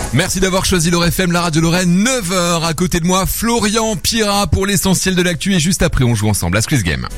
Merci d'avoir choisi l'Or FM, la radio Lorraine, 9h. À côté de moi, Florian Pira pour l'essentiel de l'actu. Et juste après, on joue ensemble à Squeeze Game.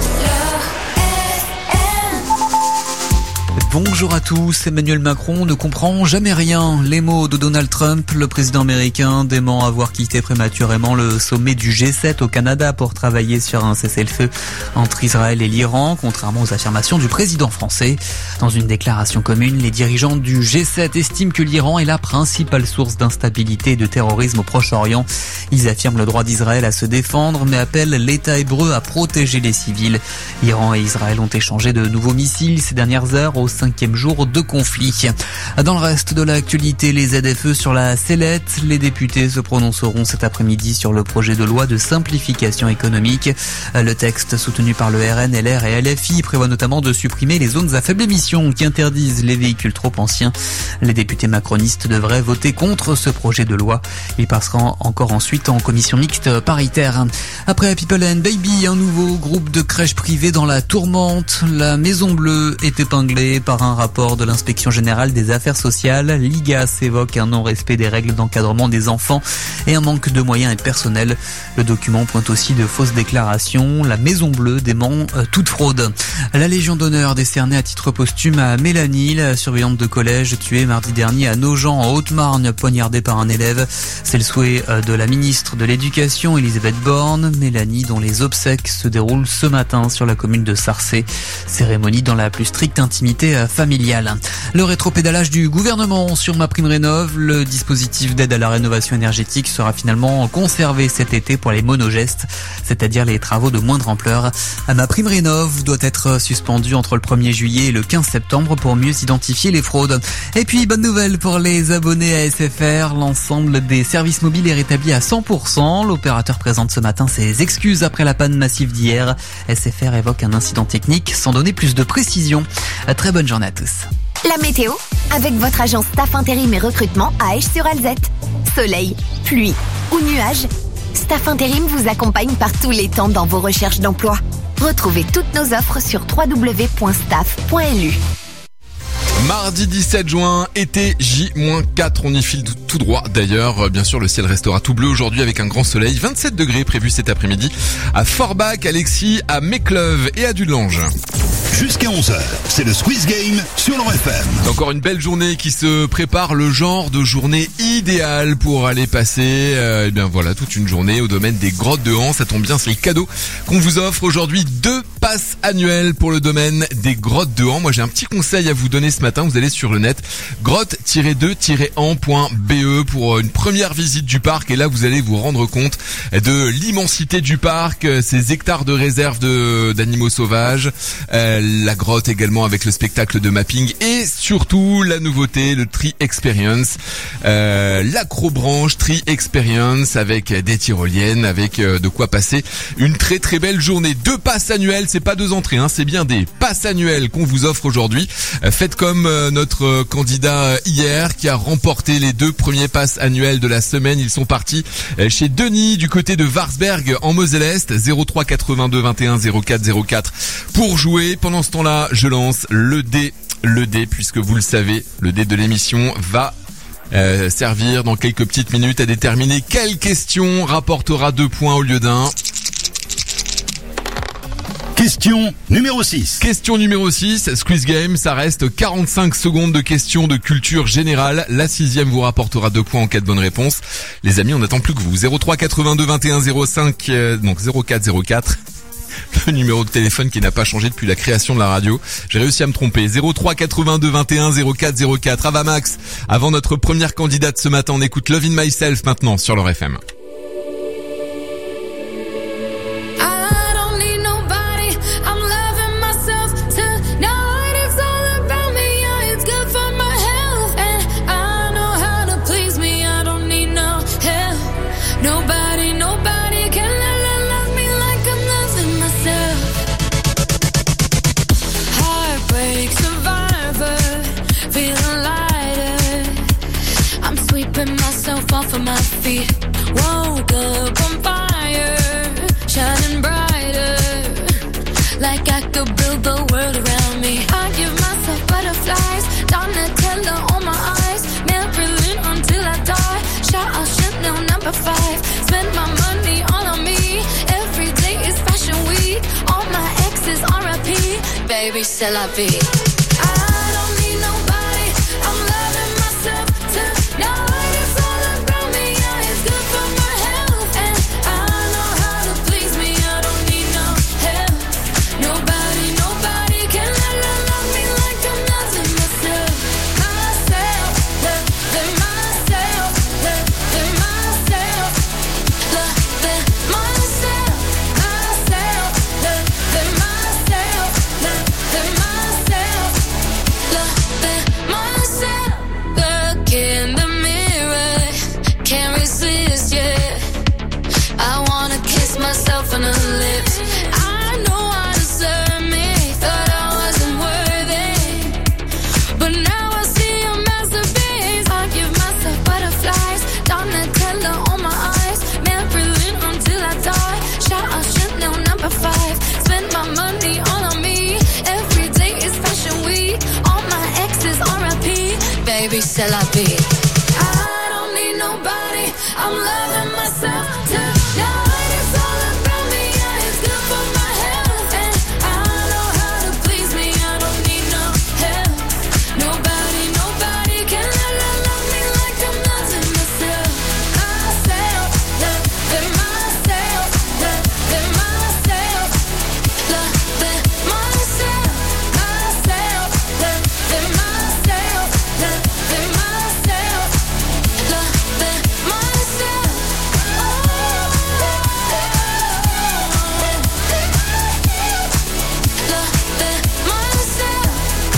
Bonjour à tous, Emmanuel Macron ne comprend jamais rien. Les mots de Donald Trump, le président américain dément avoir quitté prématurément le sommet du G7 au Canada pour travailler sur un cessez-le-feu entre Israël et l'Iran, contrairement aux affirmations du président français. Dans une déclaration commune, les dirigeants du G7 estiment que l'Iran est la principale source d'instabilité et de terrorisme au Proche-Orient. Ils affirment le droit d'Israël à se défendre, mais appellent l'État hébreu à protéger les civils. Iran et Israël ont échangé de nouveaux missiles ces dernières heures au 5e jour de conflit. Dans le reste de l'actualité, les ZFE sur la sellette. Les députés se prononceront cet après-midi sur le projet de loi de simplification économique. Le texte soutenu par le RN, LR et LFI prévoit notamment de supprimer les zones à faible émission qui interdisent les véhicules trop anciens. Les députés macronistes devraient voter contre ce projet de loi. Il passera encore ensuite en commission mixte paritaire. Après People and Baby, un nouveau groupe de crèches privées dans la tourmente. La Maison Bleue est épinglée par un rapport de l'inspection générale des affaires sociales. L'IGAS évoque un non-respect des règles d'encadrement des enfants et un manque de moyens et de personnel. Le document pointe aussi de fausses déclarations. La Maison Bleue dément toute fraude. La Légion d'honneur décernée à titre posthume à Mélanie, la surveillante de collège tuée mardi dernier à Nogent en Haute-Marne, poignardée par un élève. C'est le souhait de la ministre de l'Éducation, Elisabeth Borne. Mélanie, dont les obsèques se déroulent ce matin sur la commune de Sarcey. Cérémonie dans la plus stricte intimité familiale. Le rétropédalage du gouvernement sur MaPrimeRénov', le dispositif d'aide à la rénovation énergétique sera finalement conservé cet été pour les monogestes, c'est-à-dire les travaux de moindre ampleur. MaPrimeRénov' doit être suspendu entre le 1er juillet et le 15 septembre pour mieux identifier les fraudes. Et puis, bonne nouvelle pour les abonnés à SFR, l'ensemble des services mobiles est rétabli à 100%. L'opérateur présente ce matin ses excuses après la panne massive d'hier. SFR évoque un incident technique sans donner plus de précision. Très bonne journée à tous. La météo, avec votre agence Staff Intérim et Recrutement à Esch-sur-Alzette. Soleil, pluie ou nuages, Staff Intérim vous accompagne par tous les temps dans vos recherches d'emploi. Retrouvez toutes nos offres sur www.staff.lu. Mardi 17 juin, été J-4, on y file tout droit. D'ailleurs, bien sûr, le ciel restera tout bleu aujourd'hui avec un grand soleil. 27 degrés prévus cet après-midi à Forbach, à Lexie, à Mécleuve et à Dudelange. Jusqu'à 11h, c'est le Squeeze Game sur l'Or FM. Encore une belle journée qui se prépare, le genre de journée idéale pour aller passer, toute une journée au domaine des grottes de Han. Ça tombe bien, c'est le cadeau qu'on vous offre aujourd'hui. 2 passes annuelles pour le domaine des grottes de Han. Moi, j'ai un petit conseil à vous donner ce matin. Vous allez sur le net, grotte-2-han.be pour une première visite du parc. Et là, vous allez vous rendre compte de l'immensité du parc, ces hectares de réserve d'animaux sauvages, la grotte également avec le spectacle de mapping et surtout la nouveauté, le Tree Experience, l'acrobranche Tree Experience avec des tyroliennes, avec de quoi passer une très très belle journée. 2 passes annuelles, c'est pas 2 entrées, c'est bien des passes annuelles qu'on vous offre aujourd'hui. Faites comme notre candidat hier qui a remporté les 2 premiers passes annuelles de la semaine. Ils sont partis chez Denis du côté de Warsberg en Moselle-Est. 03 82 21 04 04 pour jouer. Pendant ce temps-là, je lance le dé, puisque vous le savez, le dé de l'émission va servir dans quelques petites minutes à déterminer quelle question rapportera 2 points au lieu d'1. Question numéro 6. Question numéro 6, Squeeze Game, ça reste 45 secondes de questions de culture générale. La 6e vous rapportera 2 points en cas de bonne réponse. Les amis, on n'attend plus que vous. 03 82 21 05, donc 04 04. Le numéro de téléphone qui n'a pas changé depuis la création de la radio. J'ai réussi à me tromper. 03 82 21 04 04. Avamax. Avant notre première candidate ce matin, on écoute Love in Myself maintenant sur l'Or FM. Off of my feet, woke up on fire, shining brighter, like I could build the world around me. I give myself butterflies, Donatella on my eyes, Maybelline until I Baby, c'est la vie. I don't need nobody. I'm loving myself tonight. It's all about me. Yeah, it's good for my health. And I know how to please me. I don't need no help. Nobody can love me like I'm loving myself. Myself, loving myself, loving myself, loving myself, myself, loving myself, loving myself, loving myself. Look in the mirror, can't resist, yeah. I wanna kiss myself on the lips. I know I deserve me, thought I wasn't worthy, but now I see a masterpiece. I give myself butterflies, Donatella on my eyes, Maybelline until I die. Shout out Chanel number 5, spend my money all on me. Every day is fashion week, all my exes R.I.P. Baby, c'est la vie. I don't need nobody, I'm loving myself tonight. It's all about me, yeah, it's good for my health. And I know how to please me, I don't need no help. Nobody can love me like I'm loving myself. Myself, loving myself, loving myself, loving myself, myself, loving myself, loving myself, loving myself. Loving myself.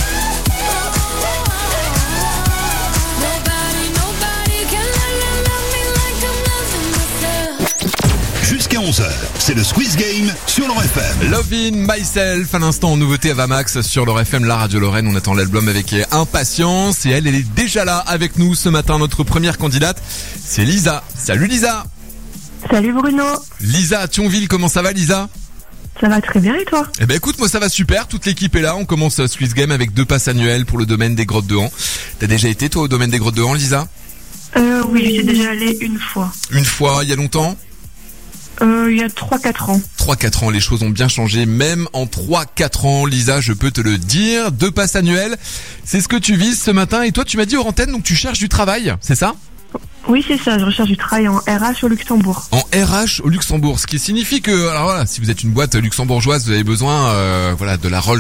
Nobody can love me like I'm loving myself. Jusqu'à 11h, c'est le Squeeze Game sur l'Or FM. Loving Myself, à l'instant en nouveauté à Vamax sur l'Or FM, la radio Lorraine. On attend l'album avec impatience et elle est déjà là avec nous ce matin. Notre première candidate, c'est Lisa. Salut Lisa. Salut Bruno, Lisa à Thionville, comment ça va Lisa? ça va très bien et toi? Eh ben écoute, moi ça va super, toute l'équipe est là. On commence Squeeze Game avec 2 passes annuelles pour le domaine des Grottes de Han. T'as déjà été toi au domaine des Grottes de Han, Lisa? Oui, j'y suis déjà allée une fois. Une fois, il y a longtemps? Il y a 3-4 ans. 3-4 ans, les choses ont bien changé, même en 3-4 ans, Lisa, je peux te le dire. 2 passes annuelles, c'est ce que tu vises ce matin. Et toi, tu m'as dit hors antenne, donc tu cherches du travail, c'est ça? Oui, c'est ça, je recherche du travail en RH au Luxembourg. En RH au Luxembourg, ce qui signifie que, alors voilà, si vous êtes une boîte luxembourgeoise, vous avez besoin, voilà, de la Rolls,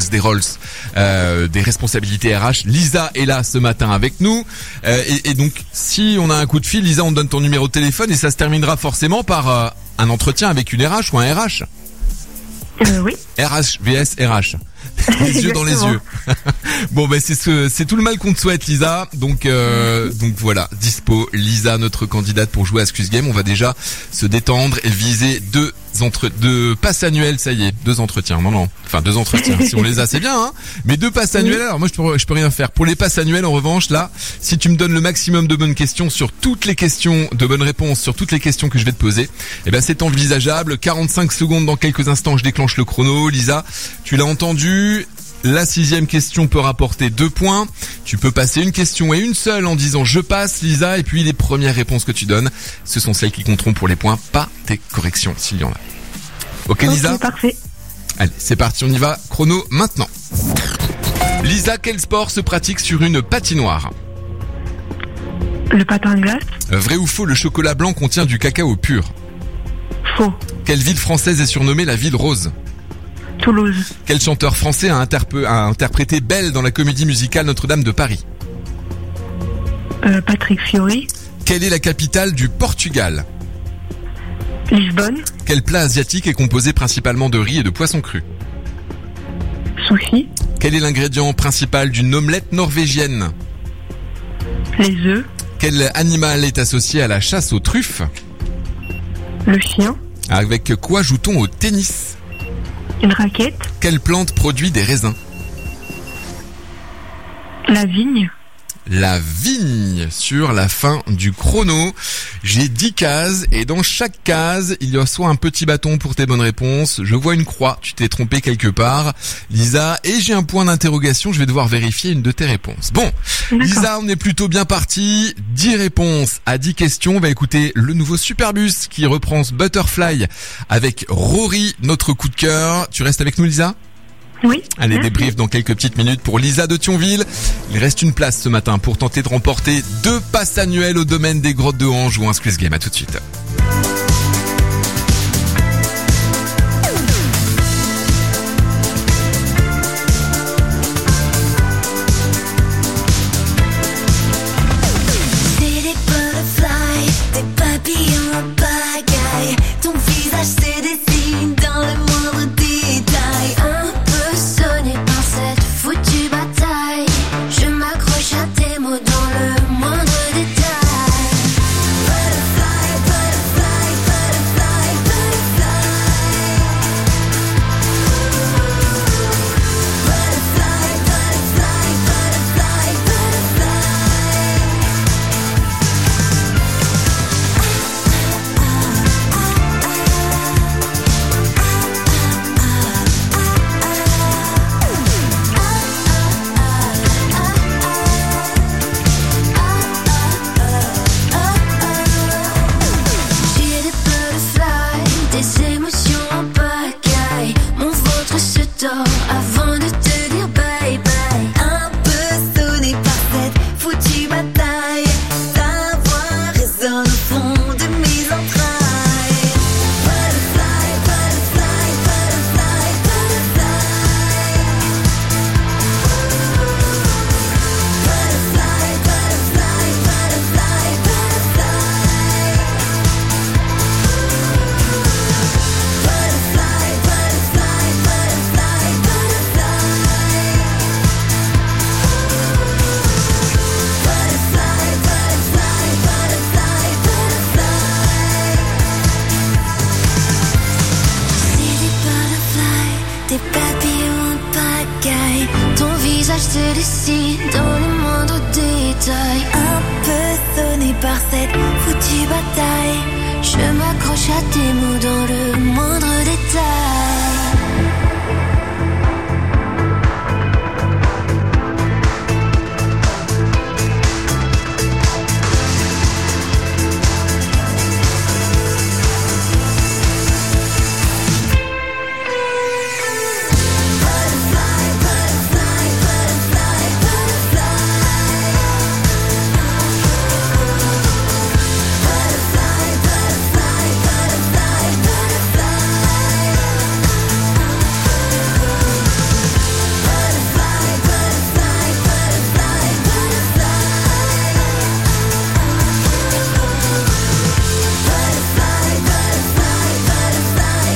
des responsabilités RH. Lisa est là ce matin avec nous, et donc si on a un coup de fil, Lisa, on te donne ton numéro de téléphone et ça se terminera forcément par un entretien avec une RH ou un RH. Oui. RH vs RH. Les yeux dans les yeux. Bon ben c'est tout le mal qu'on te souhaite, Lisa. Donc voilà, dispo Lisa, notre candidate pour jouer à Squeeze Game. On va déjà se détendre et viser 2 passes annuelles, ça y est, 2 entretiens. Non, enfin 2 entretiens. Si on les a, c'est bien, hein. Mais 2 passes annuelles. Alors moi je peux rien faire. Pour les passes annuelles, en revanche, là, si tu me donnes le maximum de bonnes questions sur toutes les questions, de bonnes réponses sur toutes les questions que je vais te poser, eh ben c'est envisageable. 45 secondes dans quelques instants, je déclenche le chrono. Lisa, tu l'as entendu. La 6e question peut rapporter 2 points. Tu peux passer une question et une seule en disant je passe, Lisa, et puis les premières réponses que tu donnes, ce sont celles qui compteront pour les points, pas tes corrections s'il y en a. Ok Lisa? Parfait. Allez, c'est parti, on y va. Chrono maintenant. Lisa, quel sport se pratique sur une patinoire? Le patin à glace? Vrai ou faux, le chocolat blanc contient du cacao pur? Faux. Quelle ville française est surnommée la ville rose? Toulouse. Quel chanteur français a interprété Belle dans la comédie musicale Notre-Dame de Paris? Patrick Fiori. Quelle est la capitale du Portugal? Lisbonne. Quel plat asiatique est composé principalement de riz et de poisson cru? Sushi. Quel est l'ingrédient principal d'une omelette norvégienne? Les œufs. Quel animal est associé à la chasse aux truffes? Le chien. Avec quoi joue-t-on au tennis? Une raquette. Quelle plante produit des raisins? La vigne. La vigne sur la fin du chrono. J'ai 10 cases et dans chaque case, il y a soit un petit bâton pour tes bonnes réponses. Je vois une croix, tu t'es trompé quelque part, Lisa, et j'ai un point d'interrogation, je vais devoir vérifier une de tes réponses. Bon, D'accord. Lisa, on est plutôt bien parti. 10 réponses à 10 questions. On va écouter le nouveau Superbus qui reprend ce Butterfly avec Rory, notre coup de cœur. Tu restes avec nous, Lisa ? Oui. Allez, merci. débrief dans quelques petites minutes pour Lisa de Thionville. Il reste une place ce matin pour tenter de remporter 2 passes annuelles au domaine des grottes de Hange ou un Squeeze Game. À tout de suite. C'est des butterflies, des papillons en pagaille. Ton visage se dessine dans le moindre détail. Un peu sonné par cette foutue bataille. Je m'accroche à tes mots dans le moindre détail. Butterfly, butterfly, butterfly, butterfly. Butterfly, butterfly, butterfly, butterfly. J'ai des butterflies, des émotions en pagaille. Mon ventre se tord avant de te dire bye bye. Un peu sonné par cette foutue bataille. Ta voix résonne au fond de mes entrailles. Butterfly, butterfly, butterfly, butterfly. Butterfly, butterfly, butterfly, butterfly. Butterfly, butterfly, butterfly, butterfly. Butterfly, butterfly, butterfly, butterfly. C'est des butterflies, des papillons en pagaille. Ton visage se dessine dans le moindre détail. Un peu sonné par cette foutue bataille. Je m'accroche à tes mots dans le moindre détail. Butterfly, butterfly, butterfly, butterfly. Butterfly, butterfly, butterfly, butterfly. Butterfly, butterfly, butterfly, butterfly. Butterfly, butterfly, butterfly,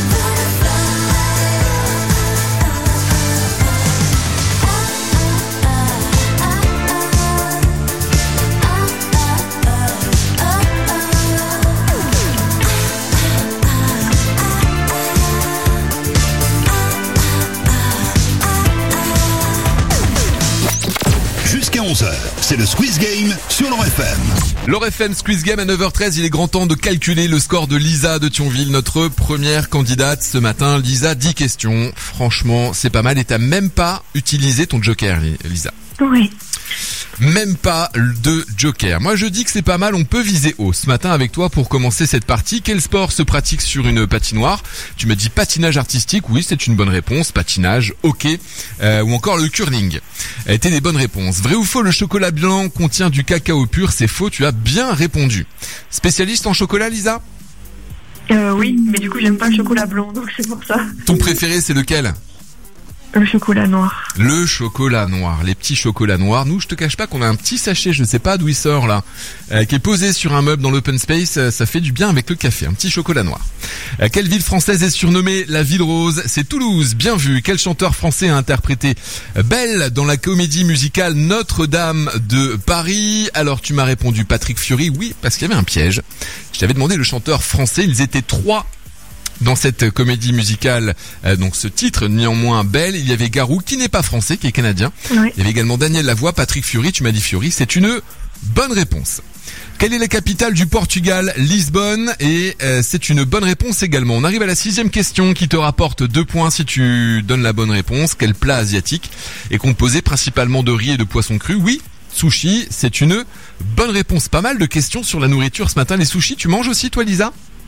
Jusqu'à 11h, c'est le Squeeze Game sur l'Or FM. L'Or FM Squeeze Game à 9h13, il est grand temps de calculer le score de Lisa de Thionville, notre première candidate ce matin. Lisa, 10 questions. Franchement, c'est pas mal et t'as même pas utilisé ton joker, Lisa. Oui. Même pas de joker. Moi je dis que c'est pas mal, on peut viser haut. Ce matin avec toi pour commencer cette partie, quel sport se pratique sur une patinoire? Tu me dis patinage artistique, oui c'est une bonne réponse. Patinage, hockey ou encore le curling. T'es des bonnes réponses. Vrai ou faux, le chocolat blanc contient du cacao pur? C'est faux, tu as bien répondu. Spécialiste en chocolat, Lisa? Oui, mais du coup j'aime pas le chocolat blanc, donc c'est pour ça. Ton préféré c'est lequel? Le chocolat noir. Le chocolat noir, les petits chocolats noirs. Nous, je te cache pas qu'on a un petit sachet, je sais pas d'où il sort là, qui est posé sur un meuble dans l'open space. Ça fait du bien avec le café, un petit chocolat noir. Quelle ville française est surnommée la ville rose? C'est Toulouse, bien vu. Quel chanteur français a interprété Belle dans la comédie musicale Notre-Dame de Paris? Alors tu m'as répondu Patrick Fiori, oui, parce qu'il y avait un piège. Je t'avais demandé le chanteur français, ils étaient 3 dans cette comédie musicale, donc ce titre, néanmoins Belle. Il y avait Garou, qui n'est pas français, qui est canadien. Oui. Il y avait également Daniel Lavoie, Patrick Fiori, tu m'as dit Fiori, c'est une bonne réponse. Quelle est la capitale du Portugal? Lisbonne, et c'est une bonne réponse également. On arrive à la 6e question qui te rapporte 2 points si tu donnes la bonne réponse. Quel plat asiatique est composé principalement de riz et de poisson cru? Oui, sushi, c'est une bonne réponse. Pas mal de questions sur la nourriture ce matin. Les sushis, tu manges aussi toi, Lisa?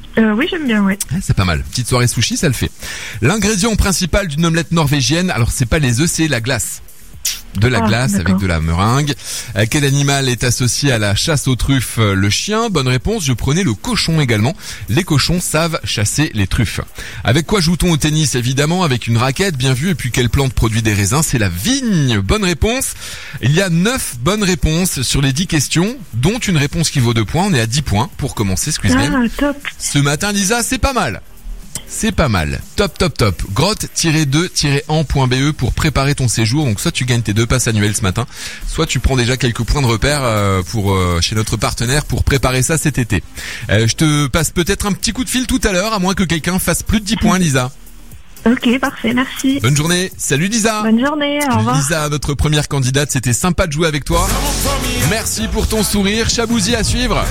Oui, j'aime bien, ouais. Ouais, c'est pas mal. Petite soirée sushi, ça le fait. L'ingrédient principal d'une omelette norvégienne, alors c'est pas les œufs, c'est la glace. De la glace d'accord. avec de la meringue. Quel animal est associé à la chasse aux truffes? Le chien. Bonne réponse, je prenais le cochon également. Les cochons savent chasser les truffes. Avec quoi joue-t-on au tennis? Évidemment, avec une raquette, bien vu. Et puis quelle plante produit des raisins? C'est la vigne. Bonne réponse. Il y a 9 bonnes réponses sur les 10 questions, dont une réponse qui vaut 2 points. On est à 10 points pour commencer Squeeze Game. Top. Ce matin, Lisa, c'est pas mal. C'est pas mal. Top. Grotte-2-en.be pour préparer ton séjour. Donc soit tu gagnes tes 2 passes annuelles ce matin, soit tu prends déjà quelques points de repère pour chez notre partenaire pour préparer ça cet été. Je te passe peut-être un petit coup de fil tout à l'heure, à moins que quelqu'un fasse plus de 10 points, Lisa. Ok, parfait, merci. Bonne journée. Salut Lisa. Bonne journée, au revoir. Lisa, notre première candidate, c'était sympa de jouer avec toi. Merci pour ton sourire. Chabouzi à suivre.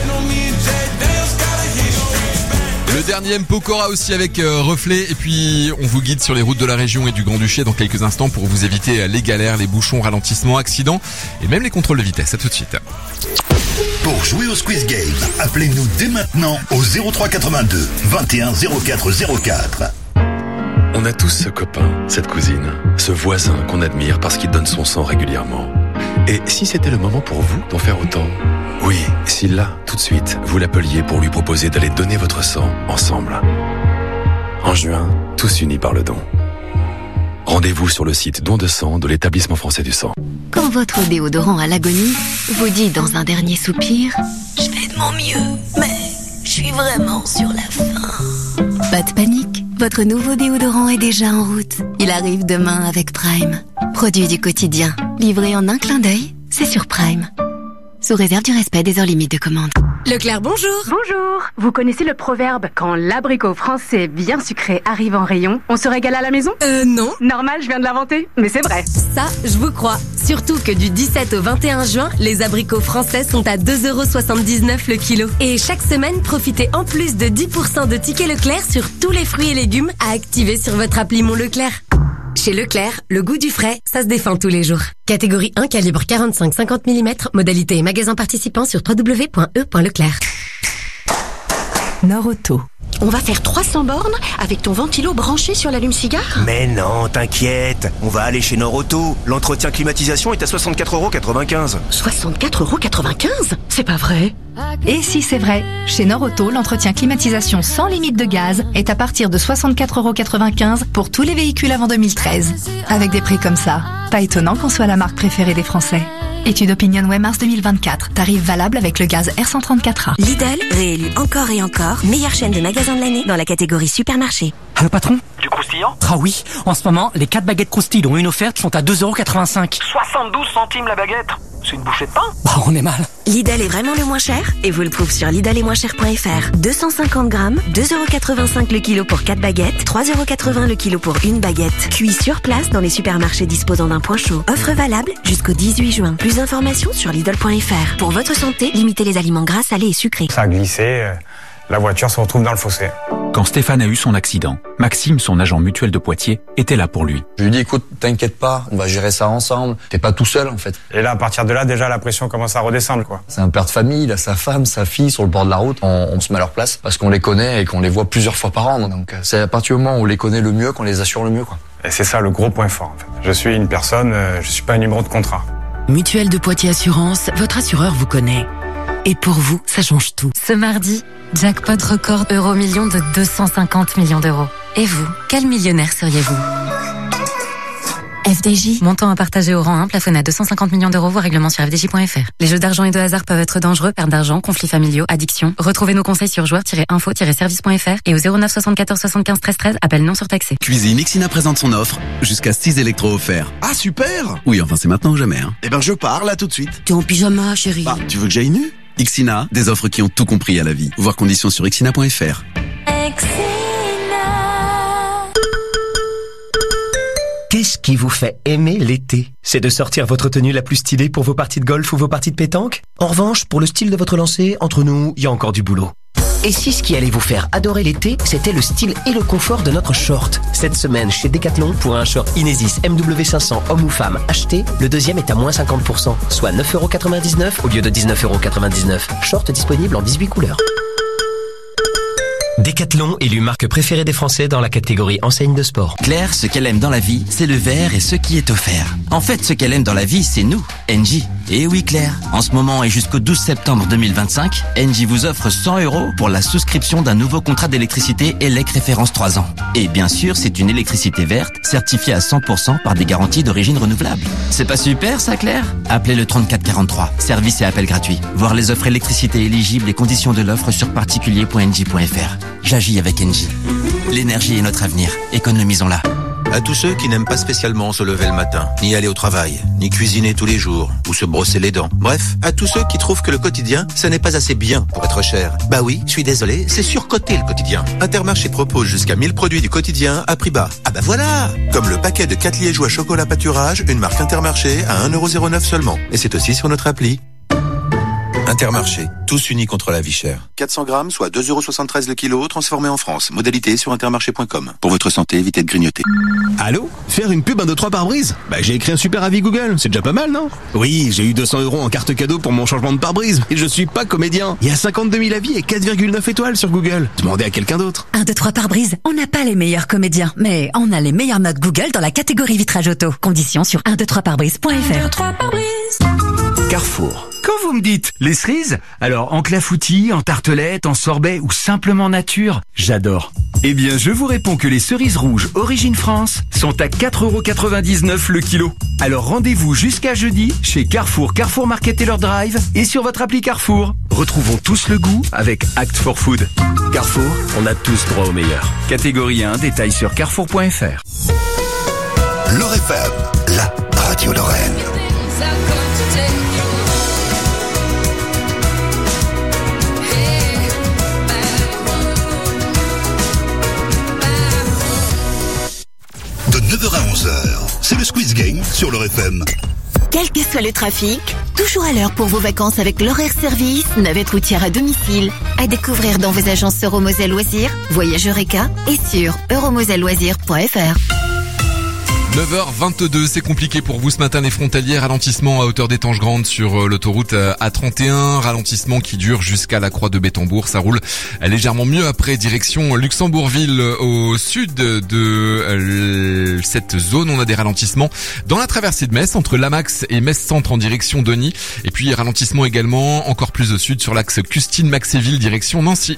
Le dernier M Pokora aussi avec Reflet, et puis on vous guide sur les routes de la région et du Grand-Duché dans quelques instants pour vous éviter les galères, les bouchons, ralentissements, accidents et même les contrôles de vitesse. À tout de suite. Pour jouer au Squeeze Game, appelez-nous dès maintenant au 03 82 21 04 04. On a tous ce copain, cette cousine, ce voisin qu'on admire parce qu'il donne son sang régulièrement. Et si c'était le moment pour vous d'en faire autant? Oui, si là, tout de suite, vous l'appeliez pour lui proposer d'aller donner votre sang ensemble. En juin, tous unis par le don. Rendez-vous sur le site don de sang de l'Établissement français du sang. Quand votre déodorant à l'agonie vous dit dans un dernier soupir « Je fais de mon mieux, mais je suis vraiment sur la fin ». Pas de panique, votre nouveau déodorant est déjà en route. Il arrive demain avec Prime. Produit du quotidien, livré en un clin d'œil, c'est sur Prime. Sous réserve du respect des heures limites de commande. Leclerc, bonjour. Bonjour. Vous connaissez le proverbe « Quand l'abricot français bien sucré arrive en rayon, on se régale à la maison » Non. Normal, je viens de l'inventer, mais c'est vrai. Ça, je vous crois. Surtout que du 17 au 21 juin, les abricots français sont à 2,79€ le kilo. Et chaque semaine, profitez en plus de 10% de tickets Leclerc sur tous les fruits et légumes à activer sur votre appli Mon Leclerc. Chez Leclerc, le goût du frais, ça se défend tous les jours. Catégorie 1, calibre 45-50 mm, modalité et magasin participant sur www.e.leclerc. Nord-Auto. On va faire 300 bornes avec ton ventilo branché sur l'allume-cigare? Mais non, t'inquiète, on va aller chez Nord-Auto. L'entretien climatisation est à 64,95€. 64,95€? C'est pas vrai. Et si c'est vrai, chez Nord-Auto, l'entretien climatisation sans limite de gaz est à partir de 64,95€ pour tous les véhicules avant 2013. Avec des prix comme ça, pas étonnant qu'on soit la marque préférée des Français. Étude Opinionway mars 2024. Tarif valable avec le gaz R134A. Lidl, réélu encore et encore, meilleure chaîne de magasins de l'année dans la catégorie supermarché. Allô patron? Du croustillant? Ah oui, en ce moment, les 4 baguettes croustilles dont une offerte sont à 2,85€. 72 centimes la baguette. C'est une bouchée de pain? Bah on est mal. Lidl est vraiment le moins cher et vous le prouve sur lidl-et-moins-cher.fr. 250 grammes, 2,85€ le kilo pour 4 baguettes, 3,80€ le kilo pour une baguette. Cuit sur place dans les supermarchés disposant d'un point chaud. Offre valable jusqu'au 18 juin. Plus d'informations sur lidl.fr. Pour votre santé, limitez les aliments gras, salés et sucrés. Ça a glissé, la voiture se retrouve dans le fossé. Quand Stéphane a eu son accident, Maxime, son agent mutuel de Poitiers, était là pour lui. Je lui dis écoute, t'inquiète pas, on va gérer ça ensemble. T'es pas tout seul en fait. Et là, à partir de là, déjà la pression commence à redescendre quoi. C'est un père de famille, il a sa femme, sa fille sur le bord de la route. On se met à leur place parce qu'on les connaît et qu'on les voit plusieurs fois par an. Donc c'est à partir du moment où on les connaît le mieux qu'on les assure le mieux quoi. Et c'est ça le gros point fort en fait. Je suis une personne, je suis pas un numéro de contrat. Mutuelle de Poitiers Assurance, votre assureur vous connaît. Et pour vous, ça change tout. Ce mardi, jackpot record euro-million de 250 millions d'euros. Et vous, quel millionnaire seriez-vous? FDJ. Montant à partager au rang 1, plafonné à 250 millions d'euros, voire règlement sur fdj.fr. Les jeux d'argent et de hasard peuvent être dangereux, perte d'argent, conflits familiaux, addiction. Retrouvez nos conseils sur joueurs-info-service.fr et au 09 74 75 13 13, appel non surtaxé. Cuisine, Ixina présente son offre, jusqu'à 6 électros offerts. Ah super! Oui, enfin c'est maintenant ou jamais. Hein. Eh ben je pars là tout de suite. T'es en pyjama, chérie. Bah, tu veux que j'aille nu? Ixina, des offres qui ont tout compris à la vie. Voir conditions sur ixina.fr. Qu'est-ce qui vous fait aimer l'été? C'est de sortir votre tenue la plus stylée pour vos parties de golf ou vos parties de pétanque? En revanche, pour le style de votre lancer, entre nous, il y a encore du boulot. Et si ce qui allait vous faire adorer l'été, c'était le style et le confort de notre short? Cette semaine, chez Decathlon, pour un short Inesis MW500 homme ou femme acheté, le deuxième est à moins 50%, soit 9,99€ au lieu de 19,99€. Short disponible en 18 couleurs. Décathlon, élu marque préférée des Français dans la catégorie enseigne de sport. Claire, ce qu'elle aime dans la vie, c'est le vert et ce qui est offert. En fait, ce qu'elle aime dans la vie, c'est nous, Engie. Et oui Claire, en ce moment et jusqu'au 12 septembre 2025, Engie vous offre 100 € pour la souscription d'un nouveau contrat d'électricité ELEC référence 3 ans. Et bien sûr, c'est une électricité verte, certifiée à 100% par des garanties d'origine renouvelable. C'est pas super ça Claire? Appelez le 3443, service et appel gratuit. Voir les offres électricité éligibles et conditions de l'offre sur particulier.engie.fr. J'agis avec Engie. L'énergie est notre avenir, économisons-la. À tous ceux qui n'aiment pas spécialement se lever le matin, ni aller au travail, ni cuisiner tous les jours, ou se brosser les dents. Bref, à tous ceux qui trouvent que le quotidien, ce n'est pas assez bien pour être cher. Bah oui, je suis désolé, c'est surcoté le quotidien. Intermarché propose jusqu'à 1000 produits du quotidien à prix bas. Ah bah voilà! Comme le paquet de 4 liégeois chocolat pâturage, une marque Intermarché à 1,09 € seulement. Et c'est aussi sur notre appli. Intermarché, tous unis contre la vie chère. 400 grammes, soit 2,73 € le kilo, transformé en France. Modalité sur intermarché.com. Pour votre santé, évitez de grignoter. Allô? Faire une pub 1, 2, 3 pare-brise? Bah j'ai écrit un super avis Google, c'est déjà pas mal, non? Oui, j'ai eu 200 € en carte cadeau pour mon changement de pare-brise, et je suis pas comédien. Il y a 52 000 avis et 4,9 étoiles sur Google. Demandez à quelqu'un d'autre. 1, 2, 3 pare-brise, on n'a pas les meilleurs comédiens, mais on a les meilleures notes Google dans la catégorie vitrage auto. Conditions sur 123pare-brise.fr. 1, 2, 3 pare-brise. Carrefour. Quand vous me dites les cerises, alors en clafoutis, en tartelette, en sorbet ou simplement nature, j'adore. Eh bien, je vous réponds que les cerises rouges Origine France sont à 4,99 € le kilo. Alors rendez-vous jusqu'à jeudi chez Carrefour, Carrefour Market Taylor Drive et sur votre appli Carrefour. Retrouvons tous le goût avec Act for Food. Carrefour, on a tous droit au meilleur. Catégorie 1, détail sur carrefour.fr. L'Or FM, la radio Lorraine. De 9h à 11h, c'est le Squeeze Game sur l'Or FM. Quel que soit le trafic, toujours à l'heure pour vos vacances avec l'horaire service, navette routière à domicile. À découvrir dans vos agences Euromoselle Loisirs, Voyage Eureka et sur euromoselleloisirs.fr. 9h22, c'est compliqué pour vous ce matin les frontaliers. Ralentissement à hauteur d'Étanges Grande sur l'autoroute A31. Ralentissement qui dure jusqu'à la Croix de Bétambourg. Ça roule légèrement mieux après direction Luxembourgville au sud de cette zone. On a des ralentissements dans la traversée de Metz entre Lamax et Metz Centre en direction d'Ony. Et puis ralentissement également encore plus au sud sur l'axe Custine-Maxéville direction Nancy.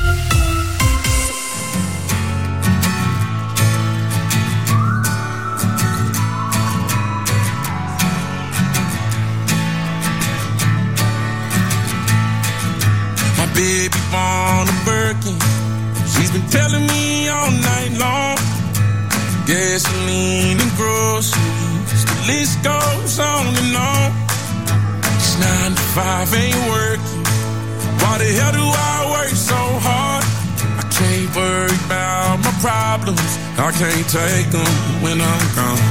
Baby born a Birkin. She's been telling me all night long. Gasoline and groceries, the list goes on and on. It's 9 to 5, ain't working. Why the hell do I work so hard? I can't worry about my problems. I can't take them when I'm gone.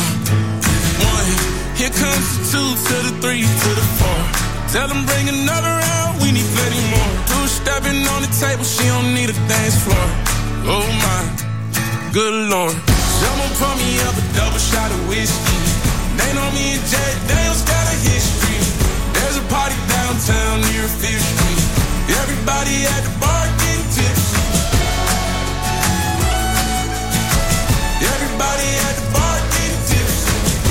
1, here comes the 2 to the 3 to the 4. Tell them bring another round, we need plenty more. Two-stepping on the table, she don't need a dance floor. Oh my, good lord. Someone pour me up a double shot of whiskey. They know me and Jay Daniels got a history. There's a party downtown near 5th Street. Everybody at the bar getting tipsy. Everybody at the bar getting tipsy.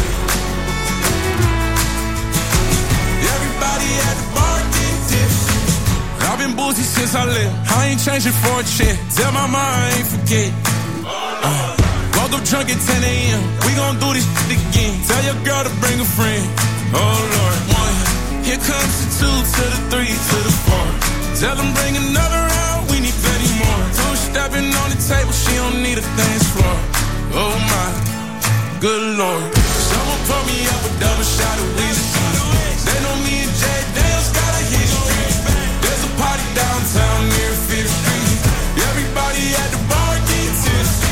Everybody at the bar getting tipsy. I've been boozy since I left. I ain't changing for a check. Tell my mom I ain't forget. Woke up drunk at 10 a.m. We gon' do this shit again. Tell your girl to bring a friend. Oh Lord. 1, here comes the 2 to the 3 to the 4. Tell them bring another round. We need plenty more. Two-stepping on the table. She don't need a dance floor. Oh my, good lord. Someone pour me up a double shot of whiskey. They know me and Jay Daniels got a history. There's a party downtown near 5th Street. Everybody at the bar getting tipsy.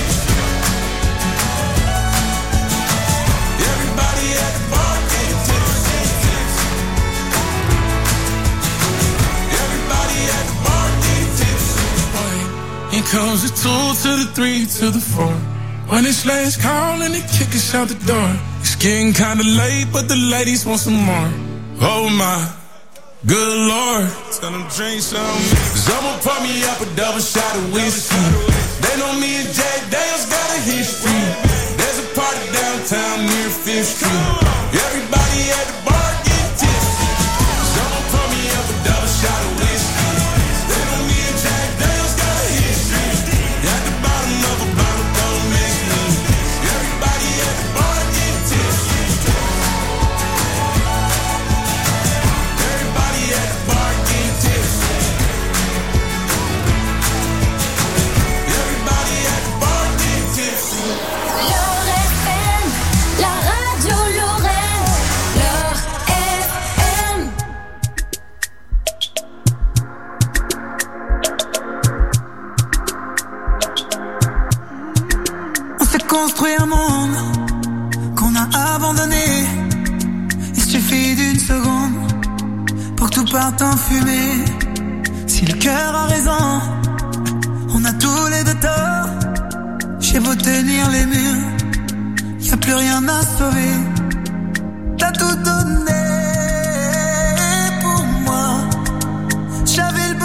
Everybody at the bar getting tipsy. Everybody at the bar getting tipsy. Here comes the 2 to the 3 to the 4. When it's last call and they kick us out the door. It's getting kinda late, but the ladies want some more. Oh my, Good Lord, tell them drink some. Someone pour me up a double shot of whiskey. They know me and Jack Daniels got a history. There's a party downtown near 5th Street. Everybody at the bar get tipsy. Someone pour me up a double shot of whiskey. They know me and Jack Daniels got a history. At the bottom of a bottle, don't mix me. Everybody at the bar get tipsy. Everybody at the bar get tipsy. Everybody at the bar get tipsy. L'Or FM, la radio Lorraine. L'Or FM. On s'est construit un monde qu'on a abandonné. Il suffit d'une seconde pour que tout parte en fumée. Si le cœur a raison, on a tous les deux tort. J'ai beau tenir les murs, y a plus rien à sauver. T'as tout donné pour moi. J'avais le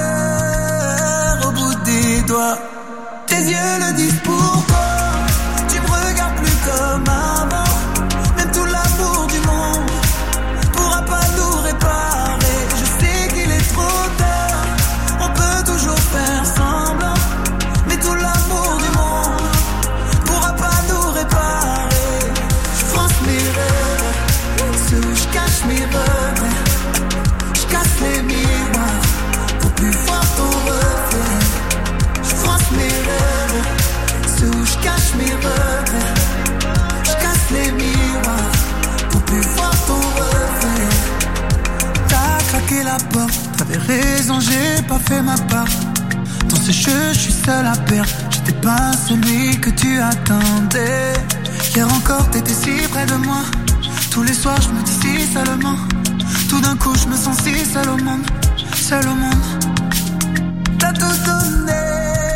bonheur au bout des doigts. Tes yeux le disent pourquoi. Tu me regardes plus comme avant. Même tout l'amour du monde pourra pas nous réparer. Je sais qu'il est trop tard. On peut toujours faire semblant. Mais tout l'amour du monde pourra pas nous réparer. Je France mes rêves, ceux où je cache mes regrets. Je casse les miroirs pour plus voir ton reflet. Je France mes rêves, ceux où je cache mes regrets. Je casse les miroirs pour plus voir ton reflet. T'as claqué la porte, t'avais raison, j'ai pas fait ma part. Dans ce jeu, je suis seul à perdre. J'étais pas celui que tu attendais. Hier encore, t'étais si près de moi. Tous les soirs, je me dis si seulement. Tout d'un coup, je me sens si seul au monde. Seul au monde. T'as tout donné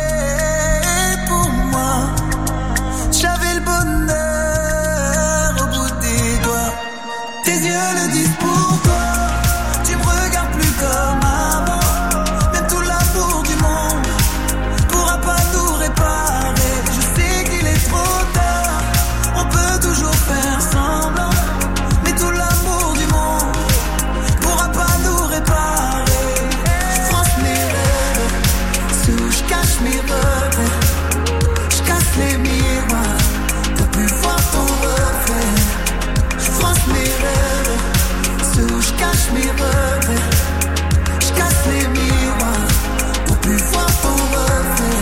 pour moi. J'avais le bonheur au bout des doigts. Tes yeux le disent pourquoi. Tu me regardes plus comme avant. Même tout l'amour du monde pourra pas nous réparer. Je sais qu'il est trop tard. On peut toujours faire semblant. Mais tout l'amour du monde pourra pas nous réparer. Je France mes rêves, ceux où je cache mes regrets. Je casse les miroirs pour plus voir ton reflet. Je France mes rêves, ceux où je cache mes regrets. Je casse les miroirs pour plus voir ton reflet.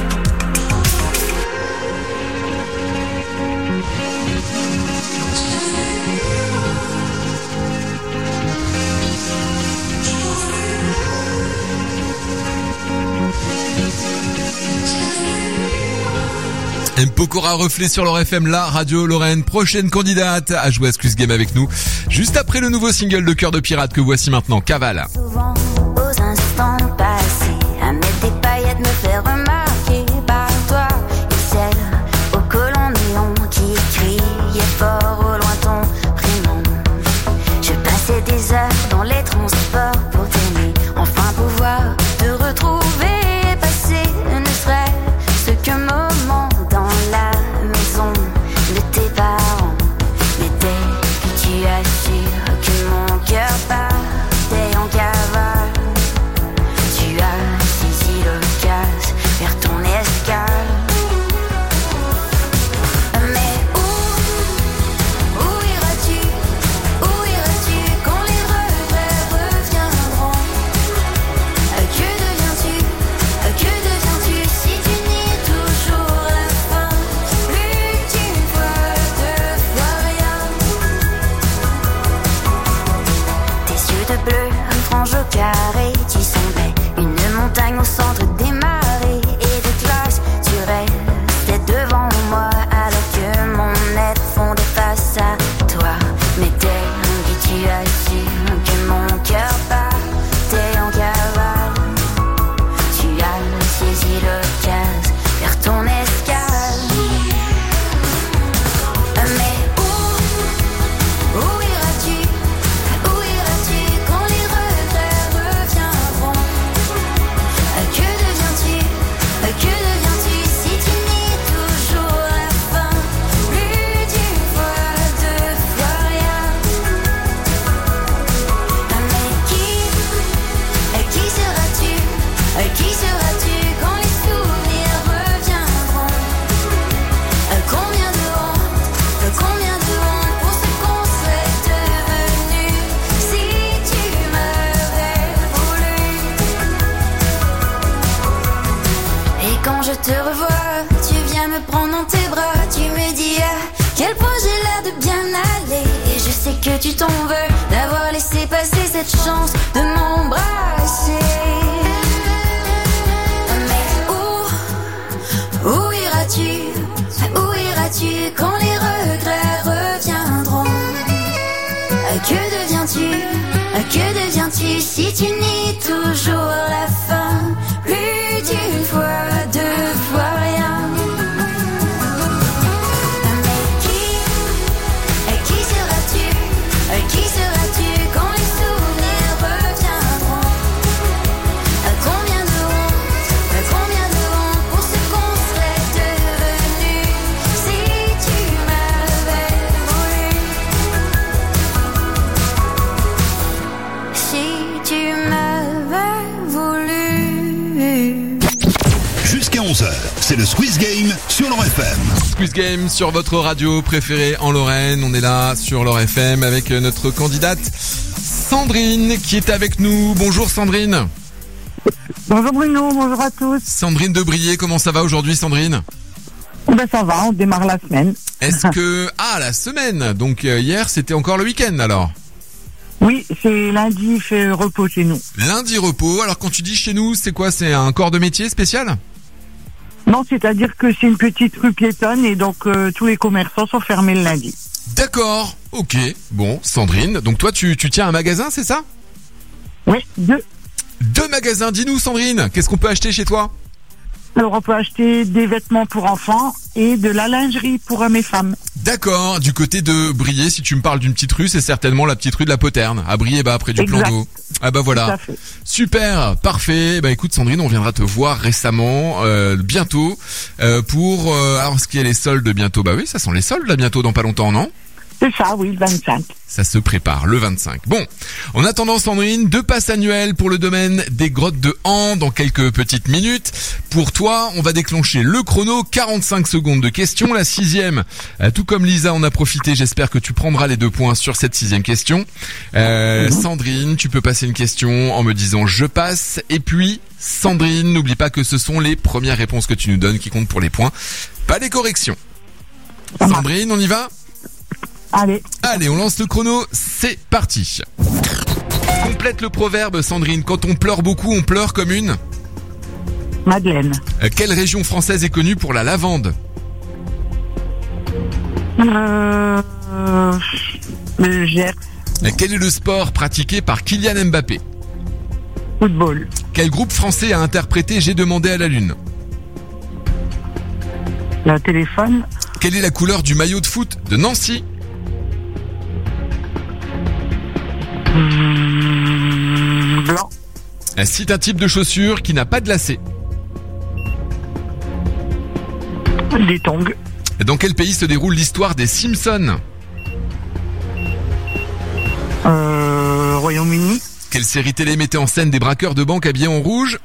M. Pokora reflet sur l'Or FM, la radio Lorraine, prochaine candidate à jouer à Squeeze Game avec nous, juste après le nouveau single de Cœur de Pirate que voici maintenant, Cavale. Souvent aux instants passés, à mettre des paillettes, me faire remarquer par toi. Et celle au colon néon qui criait fort au loin ton prénom. Je passais des heures dans les transports pour t'aimer, enfin pouvoir te retrouver, passer ne serait-ce qu'un moment dans la maison de tes parents. Mais dès que tu assures que mon cœur partait en cavale, quand je te revois, tu viens me prendre dans tes bras. Tu me dis à quel point j'ai l'air de bien aller. Et je sais que tu t'en veux d'avoir laissé passer cette chance de m'embrasser. Mais où iras-tu? Où iras-tu quand les regrets reviendront? Que deviens-tu si tu nies toujours la fin? Plus d'une fois, deux fois rien. Mais qui seras-tu? Qui seras-tu quand les souvenirs reviendront? Combien de honte pour ce qu'on serait devenu si tu m'avais voulu. Si tu m'avais voulu. Jusqu'à 11h, c'est le Squeeze Game sur Lore FM. Squeeze Game sur votre radio préférée en Lorraine. On est là sur Lore FM avec notre candidate Sandrine qui est avec nous. Bonjour Sandrine. Bonjour Bruno, bonjour à tous. Sandrine de Briey, comment ça va aujourd'hui Sandrine? Ben ça va, on démarre la semaine. Est-ce que... Ah, la semaine. Donc hier c'était encore le week-end alors? Oui, c'est lundi, il fait repos chez nous. Lundi repos. Alors quand tu dis chez nous, c'est quoi? C'est un corps de métier spécial? Non, c'est-à-dire que c'est une petite rue piétonne et donc tous les commerçants sont fermés le lundi. D'accord, ok. Bon, Sandrine, donc toi tu tiens un magasin, c'est ça? Oui, deux. Deux magasins, dis-nous Sandrine, qu'est-ce qu'on peut acheter chez toi? Alors on peut acheter des vêtements pour enfants et de la lingerie pour mes femmes. D'accord, du côté de Briey, si tu me parles d'une petite rue, c'est certainement la petite rue de la Poterne, à Briey-Bas, près du plan d'eau. Ah bah voilà, super, parfait. Bah écoute Sandrine, on viendra te voir récemment, bientôt, pour... alors ce qui est les soldes bientôt, bah oui, ça sent les soldes là bientôt dans pas longtemps, non? C'est ça, oui, le 25. Ça se prépare, le 25. Bon, en attendant Sandrine, 2 passes annuelles pour le domaine des grottes de Han dans quelques petites minutes. Pour toi, on va déclencher le chrono, 45 secondes de questions. La 6e, tout comme Lisa, on a profité, j'espère que tu prendras les 2 points sur cette 6e question. Sandrine, tu peux passer une question en me disant je passe. Et puis, Sandrine, n'oublie pas que ce sont les premières réponses que tu nous donnes qui comptent pour les points, pas les corrections. Sandrine, on y va ? Allez, on lance le chrono, c'est parti. Complète le proverbe, Sandrine. Quand on pleure beaucoup, on pleure comme une... Madeleine. Quelle région française est connue pour la lavande? Le Gers. Quel est le sport pratiqué par Kylian Mbappé? Football. Quel groupe français a interprété J'ai demandé à la lune? Le téléphone. Quelle est la couleur du maillot de foot de Nancy? Blanc. Cite un type de chaussure qui n'a pas de lacets. Des tongs. Dans quel pays se déroule l'histoire des Simpsons? Royaume-Uni. Quelle série télé mettait en scène des braqueurs de banque habillés en rouge?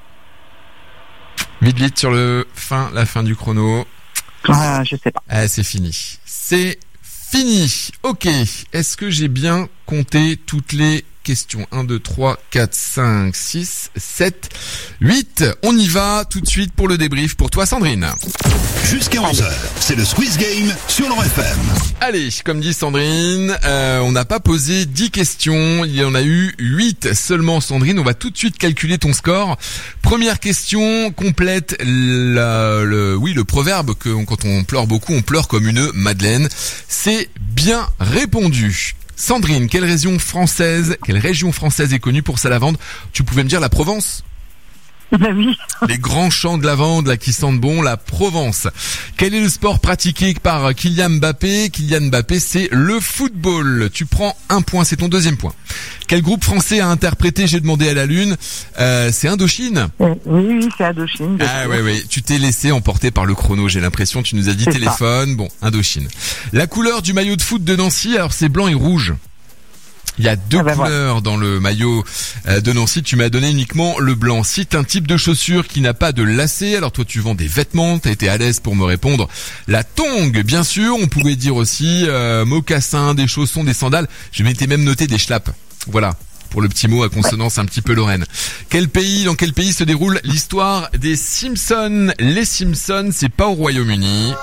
Vite sur la fin du chrono. Je sais pas. C'est fini. C'est fini. Ok. Est-ce que j'ai bien compté toutes les questions? 1, 2, 3, 4, 5, 6, 7, 8. On y va tout de suite pour le débrief pour toi Sandrine. Jusqu'à 11h, c'est le Squeeze Game sur Lore FM. Allez, comme dit Sandrine, on n'a pas posé 10 questions, il y en a eu 8 seulement Sandrine. On va tout de suite calculer ton score. Première question, complète le proverbe que quand on pleure beaucoup, on pleure comme une madeleine. C'est bien répondu. Sandrine, quelle région française est connue pour sa lavande? Tu pouvais me dire la Provence? Ben oui. Les grands champs de lavande là qui sentent bon, la Provence. Quel est le sport pratiqué par Kylian Mbappé? Kylian Mbappé, c'est le football. Tu prends un point, c'est ton deuxième point. Quel groupe français a interprété J'ai demandé à la lune? C'est Indochine. Oui, c'est Indochine. Ah ouais, tu t'es laissé emporter par le chrono, j'ai l'impression. Tu nous as dit c'est téléphone, ça. Bon, Indochine. La couleur du maillot de foot de Nancy, alors c'est blanc et rouge. Il y a 2 couleurs dans le maillot de Nancy. Tu m'as donné uniquement le blanc. Cite un type de chaussure qui n'a pas de lacets. Alors toi, tu vends des vêtements. T'as été à l'aise pour me répondre. La tongue, bien sûr. On pouvait dire aussi mocassins, des chaussons, des sandales. Je m'étais même noté des schlaps. Voilà. pour le petit mot à consonance un petit peu lorraine. Dans quel pays se déroule l'histoire des Simpsons? Les Simpsons, c'est pas au Royaume-Uni.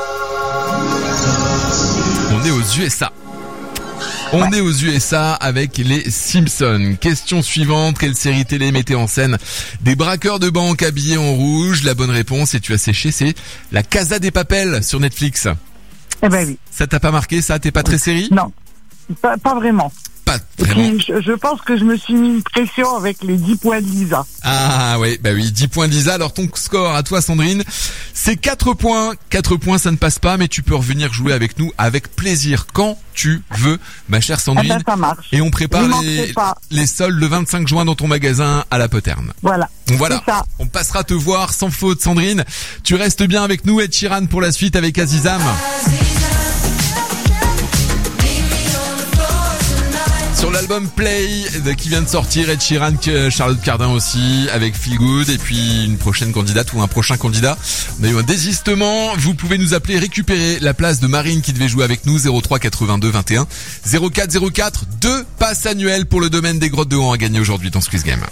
On est aux USA. On est aux USA avec les Simpsons. Question suivante, quelle série télé mettait en scène des braqueurs de banque habillés en rouge? La bonne réponse, et tu as séché, c'est La Casa des Papel sur Netflix. Eh ben oui. Ça t'a pas marqué, ça? T'es pas très série? Non, pas vraiment. Pas vraiment. Puis, je pense que je me suis mis une pression avec les 10 points de Lisa. Ah oui, bah oui, 10 points de Lisa. Alors ton score à toi Sandrine, c'est 4 points. 4 points, ça ne passe pas, mais tu peux revenir jouer avec nous avec plaisir quand tu veux, ma chère Sandrine. Eh ben, ça marche. Et on prépare les soldes le 25 juin dans ton magasin à la Poterne. Voilà. Donc voilà, c'est ça. On passera te voir sans faute Sandrine. Tu restes bien avec nous, Ed Sheeran pour la suite avec Azizam. Sur l'album Play qui vient de sortir, Ed Sheeran, Charlotte Cardin aussi avec Feel Good, et puis une prochaine candidate ou un prochain candidat. On a eu un désistement. Vous pouvez nous appeler, récupérer la place de Marine qui devait jouer avec nous, 03 82 21 04 04. 2 passes annuelles pour le domaine des Grottes de Rouen à gagner aujourd'hui dans Squeeze Game.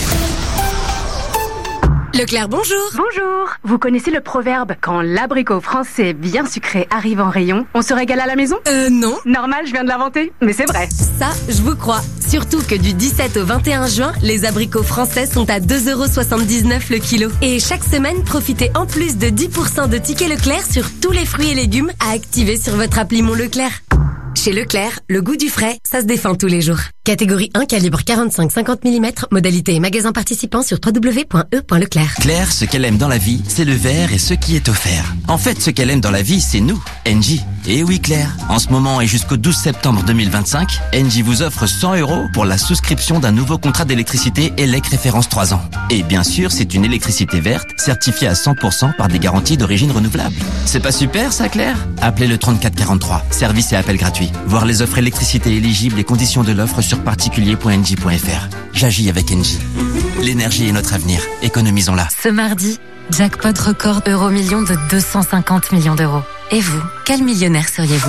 Leclerc, bonjour. Bonjour. Vous connaissez le proverbe, quand l'abricot français bien sucré arrive en rayon, on se régale à la maison? Non. Normal, je viens de l'inventer, mais c'est vrai. Ça, je vous crois. Surtout que du 17 au 21 juin, les abricots français sont à 2,79€ le kilo. Et chaque semaine, profitez en plus de 10% de tickets Leclerc sur tous les fruits et légumes à activer sur votre appli Mon Leclerc. Chez Leclerc, le goût du frais, ça se défend tous les jours. Catégorie 1, calibre 45-50 mm, modalité et magasin participant sur www.e.leclerc. Claire, ce qu'elle aime dans la vie, c'est le verre et ce qui est offert. En fait, ce qu'elle aime dans la vie, c'est nous, Engie. Et oui Claire, en ce moment et jusqu'au 12 septembre 2025, Engie vous offre 100€ pour la souscription d'un nouveau contrat d'électricité ELEC référence 3 ans. Et bien sûr, c'est une électricité verte, certifiée à 100% par des garanties d'origine renouvelable. C'est pas super ça Claire? Appelez le 3443, service et appel gratuit. Voir les offres électricité éligibles et conditions de l'offre sur particulier.engie.fr. J'agis avec Engie. L'énergie est notre avenir. Économisons-la. Ce mardi, jackpot record euro-million de 250 millions d'euros. Et vous, quel millionnaire seriez-vous?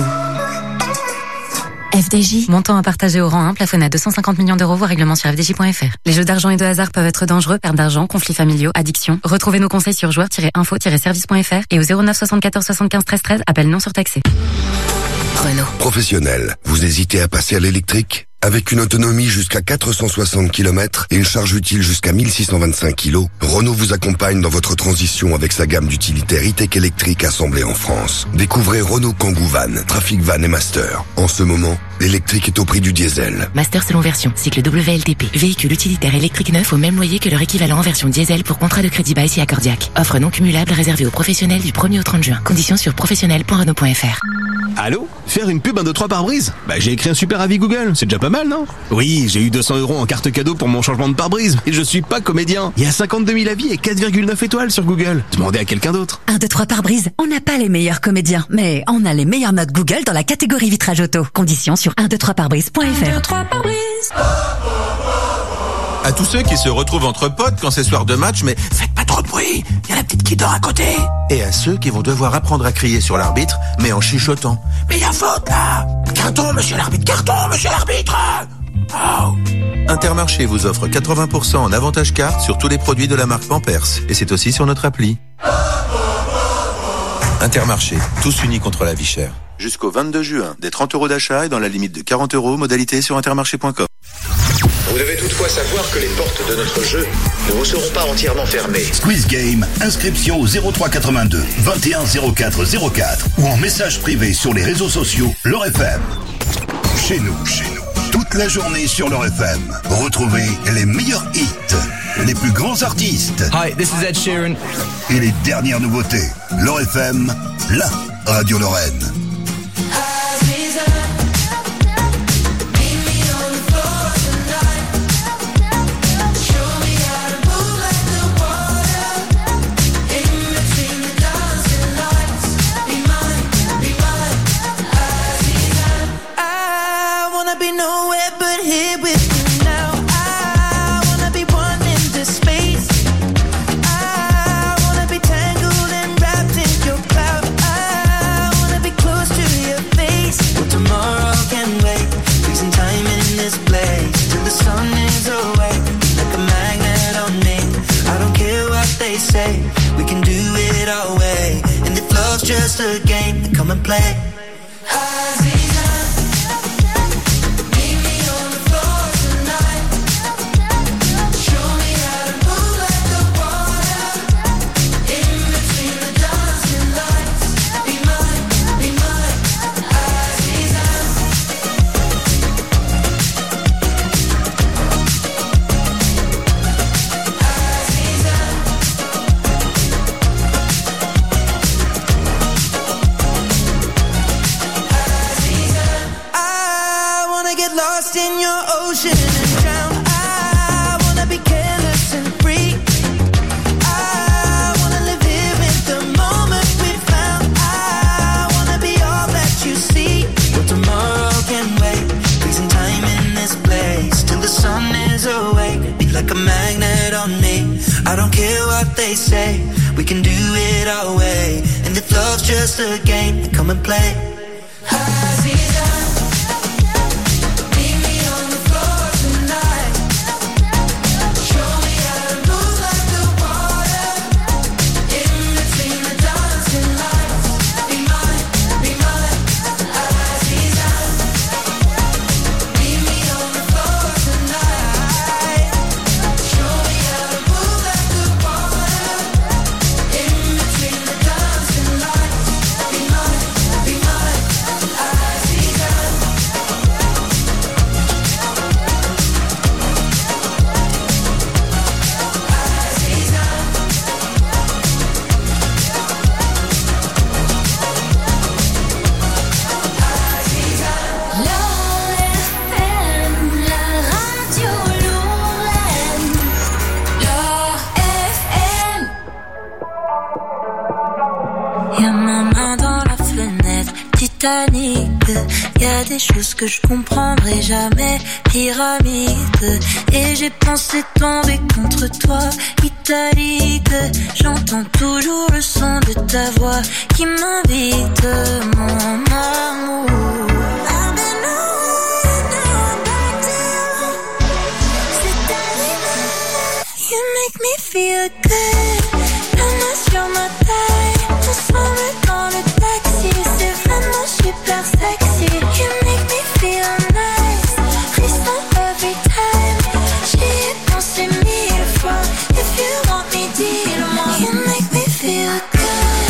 FDJ. Montant à partager au rang 1, plafonné à 250 millions d'euros, voire règlement sur FDJ.fr. Les jeux d'argent et de hasard peuvent être dangereux, perte d'argent, conflits familiaux, addiction. Retrouvez nos conseils sur joueurs-info-service.fr et au 09 74 75 13 13, appel non surtaxé. Renault. Professionnel, vous hésitez à passer à l'électrique? Avec une autonomie jusqu'à 460 km et une charge utile jusqu'à 1625 kg, Renault vous accompagne dans votre transition avec sa gamme d'utilitaires e-tech électriques assemblés en France. Découvrez Renault Kangoo Van, Trafic Van et Master. En ce moment, l'électrique est au prix du diesel. Master selon version, cycle WLTP. Véhicule utilitaire électrique neuf au même loyer que leur équivalent en version diesel pour contrat de crédit bail si accordiaque. Offre non cumulable réservée aux professionnels du 1er au 30 juin. Conditions sur professionnel.renault.fr. Allô? Faire une pub 1, 2, 3 pare-brise? Bah j'ai écrit un super avis Google, c'est déjà pas mal, non? Oui, j'ai eu 200€ en carte cadeau pour mon changement de pare-brise, et je suis pas comédien. Il y a 52 000 avis et 4,9 étoiles sur Google. Demandez à quelqu'un d'autre. 1, 2, 3 pare-brise. On n'a pas les meilleurs comédiens, mais on a les meilleures notes Google dans la catégorie vitrage auto. Conditions sur 123pare-brise.fr. 1, 2, 3 pare-brise. À tous ceux qui se retrouvent entre potes quand c'est soir de match, mais faites pas trop de bruit, il y a la petite qui dort à côté. Et à ceux qui vont devoir apprendre à crier sur l'arbitre, mais en chuchotant. Mais il y a faute là! Carton, monsieur l'arbitre! Carton, monsieur l'arbitre! Oh. Intermarché vous offre 80% en avantage carte sur tous les produits de la marque Pampers. Et c'est aussi sur notre appli. Intermarché, tous unis contre la vie chère. Jusqu'au 22 juin, des 30€ d'achat et dans la limite de 40€, modalité sur intermarché.com. Vous devez toutefois savoir que les portes de notre jeu ne vous seront pas entièrement fermées. Squeeze Game, inscription au 03 82 21 04 04 ou en message privé sur les réseaux sociaux L'Or FM. Chez nous, toute la journée sur L'Or FM. Retrouvez les meilleurs hits, les plus grands artistes. Hi, this is Ed Sheeran. Et les dernières nouveautés. L'Or FM, la radio Lorraine. Be nowhere but here with you now. I wanna be one in the space. I wanna be tangled and wrapped in your cloud. I wanna be close they say. We can do it our way. And if love's just a game, then come and play. In your ocean and drown. I wanna be careless and free. I wanna live here in the moment we found. I wanna be all that you see. But tomorrow can wait. Freezing time in this place till the sun is awake. Be like a magnet on me. I don't care what they say. We can do it our way. And if love's just a game, then come and play. Y'a des choses que je comprendrai jamais. Pyramide. Et j'ai pensé tomber contre toi. Italique. J'entends toujours le son de ta voix qui m'invite, mon amour. You make me feel good. La main sur ma taille. Ensemble dans le taxi. C'est vraiment super sexy. You make me feel nice. Frisson every time. J'y ai pensé 1000 fois. If you want me, dis-le-moi. You make me feel good.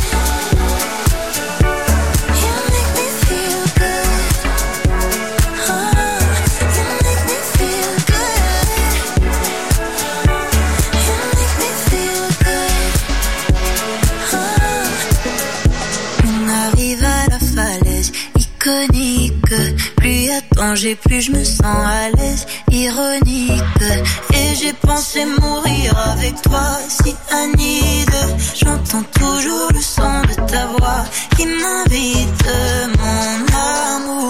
You make me feel good. You make me feel good. You make me feel good. On arrive à la falaise iconique. Plus y a danger, plus je me sens à l'aise. Ironique. Et j'ai pensé mourir avec toi, si Anide. J'entends toujours le son de ta voix qui m'invite, mon amour.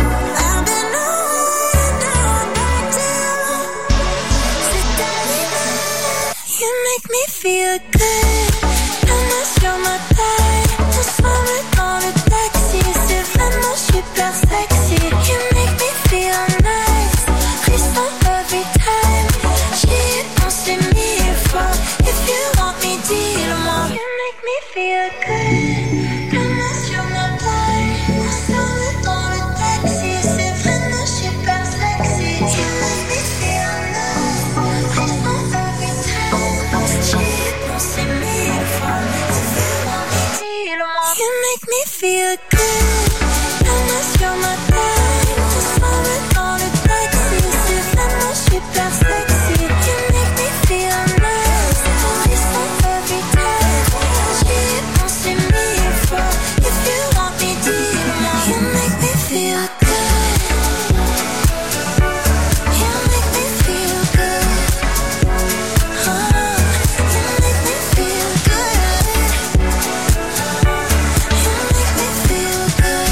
You make me feel good. La main sur ma taille. Ensemble dans le taxi. C'est vraiment super sexy. You make me feel nice. Frisson every time. J'y ai pensé 1000 fois. If you want me, dis-le-moi. You make me feel good. La main sur ma taille. Ensemble dans le taxi. C'est vraiment super sexy. You make me feel nice. Frisson every time. J'y ai pensé 1000 fois. If you want me, dis-le-moi. You make me feel good. La main sur ma taille. Ensemble dans le taxi. C'est vraiment super sexy. You make me feel nice. Frisson every time. J'y ai pensé 1000 fois. If you want me, dis-le-moi. You make me feel good. You make me feel good. You make me feel good. You make me feel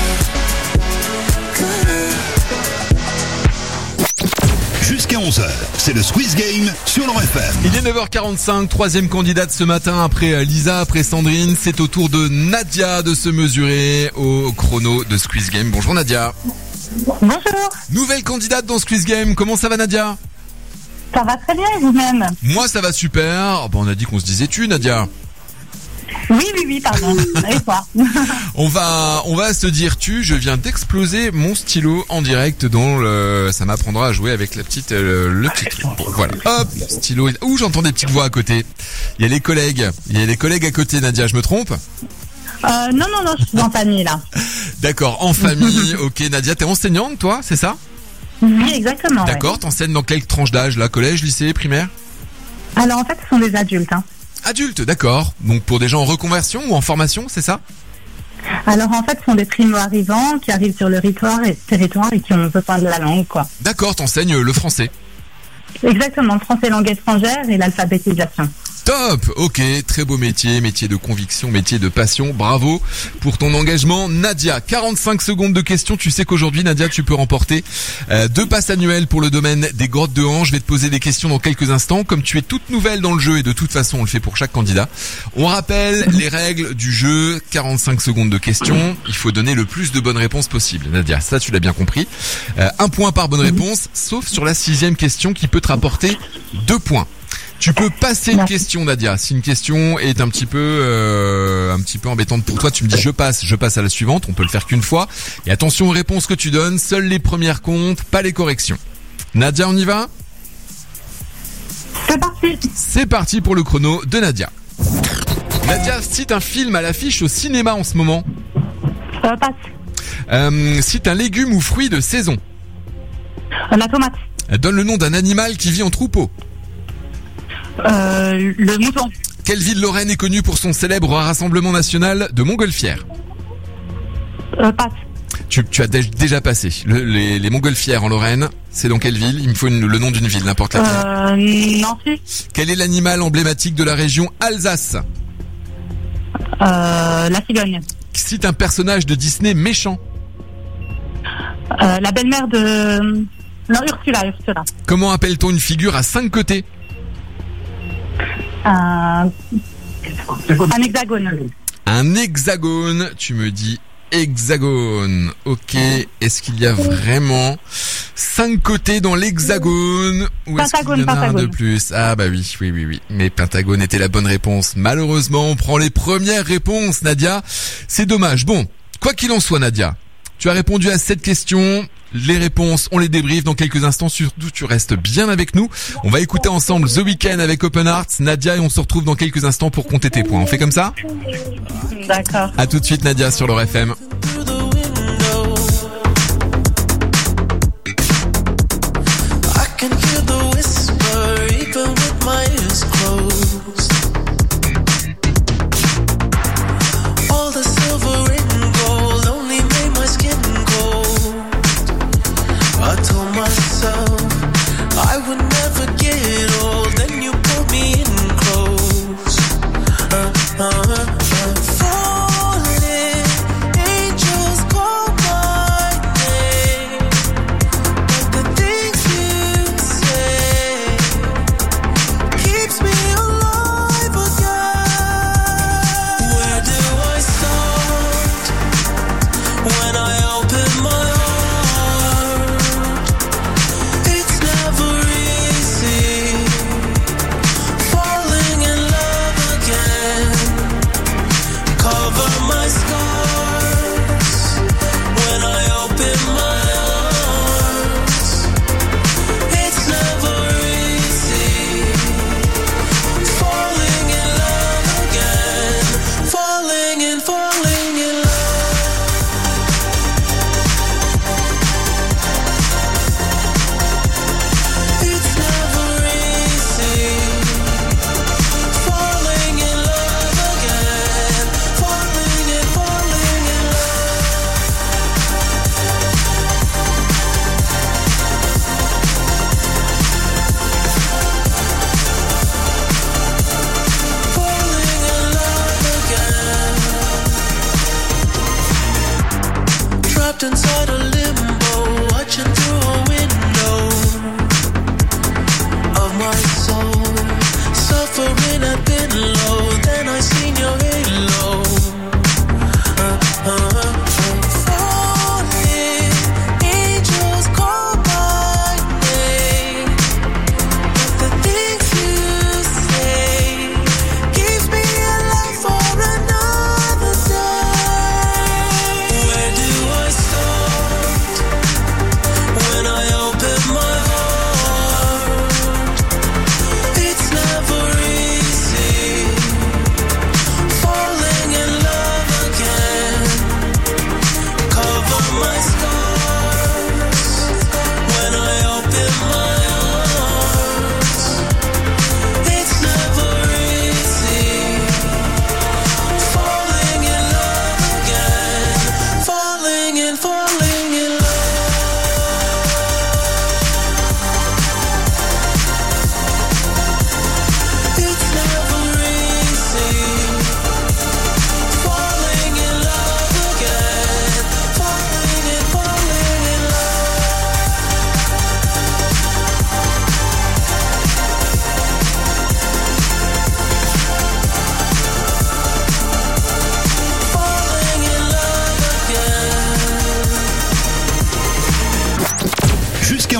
good. Jusqu'à 11h, c'est le Squeeze Game sur leur FM. Il est 9h45, troisième candidate ce matin après Lisa, après Sandrine. C'est au tour de Nadia de se mesurer au chrono de Squeeze Game. Bonjour Nadia. Bonjour. Nouvelle candidate dans Squeeze Game. Comment ça va Nadia ? Ça va très bien et vous-même? Moi ça va super. Bon, on a dit qu'on se disait tu, Nadia. Oui, pardon. Et toi? On va se dire tu. Je viens d'exploser mon stylo en direct ça m'apprendra à jouer avec le petit truc. Bon, voilà. Hop, stylo. Ouh, j'entends des petites voix à côté. Il y a les collègues à côté, Nadia, je me trompe? Non, je suis en famille là. D'accord, en famille. Ok, Nadia, t'es enseignante toi, c'est ça? Oui, exactement. D'accord, ouais. T'enseignes dans quelle tranche d'âge là? Collège, lycée, primaire? Alors en fait, ce sont des adultes. Adultes, d'accord. Donc pour des gens en reconversion ou en formation, c'est ça? Alors en fait, ce sont des primo-arrivants qui arrivent sur le territoire et qui ont besoin de la langue, quoi. D'accord, t'enseignes le français. Exactement, le français langue étrangère et l'alphabétisation. Top, ok, très beau métier de conviction, métier de passion, bravo pour ton engagement. Nadia, 45 secondes de questions, tu sais qu'aujourd'hui Nadia tu peux remporter 2 passes annuelles pour le domaine des grottes de Han. Je vais te poser des questions dans quelques instants, comme tu es toute nouvelle dans le jeu et de toute façon on le fait pour chaque candidat. On rappelle les règles du jeu, 45 secondes de questions, il faut donner le plus de bonnes réponses possible. Nadia, ça tu l'as bien compris. 1 point par bonne réponse, sauf sur la 6e question qui peut te rapporter 2 points. Tu peux passer une question, Nadia. Si une question est un petit peu embêtante pour toi, tu me dis je passe à la suivante. On peut le faire qu'une fois. Et attention aux réponses que tu donnes. Seules les premières comptent, pas les corrections. Nadia, on y va? C'est parti. C'est parti pour le chrono de Nadia. Nadia, cite un film à l'affiche au cinéma en ce moment. Passe. Cite un légume ou fruit de saison. La tomate. Donne le nom d'un animal qui vit en troupeau. Le mouton. Quelle ville lorraine est connue pour son célèbre rassemblement national de montgolfières? Passe. Tu as déjà passé. Les montgolfières en Lorraine, c'est dans quelle ville? Il me faut le nom d'une ville, n'importe laquelle. Nancy. Quel est l'animal emblématique de la région Alsace? La cigogne. Cite un personnage de Disney méchant. La belle-mère de... Non, Ursula. Comment appelle-t-on une figure à 5 côtés? Un hexagone. Un hexagone, tu me dis hexagone. Ok, est-ce qu'il y a vraiment 5 côtés dans l'hexagone ou est-ce qu'il y en a un de plus? Ah bah oui. Mais pentagone était la bonne réponse. Malheureusement, on prend les premières réponses, Nadia. C'est dommage. Bon, quoi qu'il en soit, Nadia, tu as répondu à cette question. Les réponses, on les débriefe dans quelques instants. Surtout, tu restes bien avec nous. On va écouter ensemble The Weeknd avec Open Hearts, Nadia, et on se retrouve dans quelques instants pour compter tes points. On fait comme ça? D'accord. À tout de suite, Nadia, sur l'Or FM.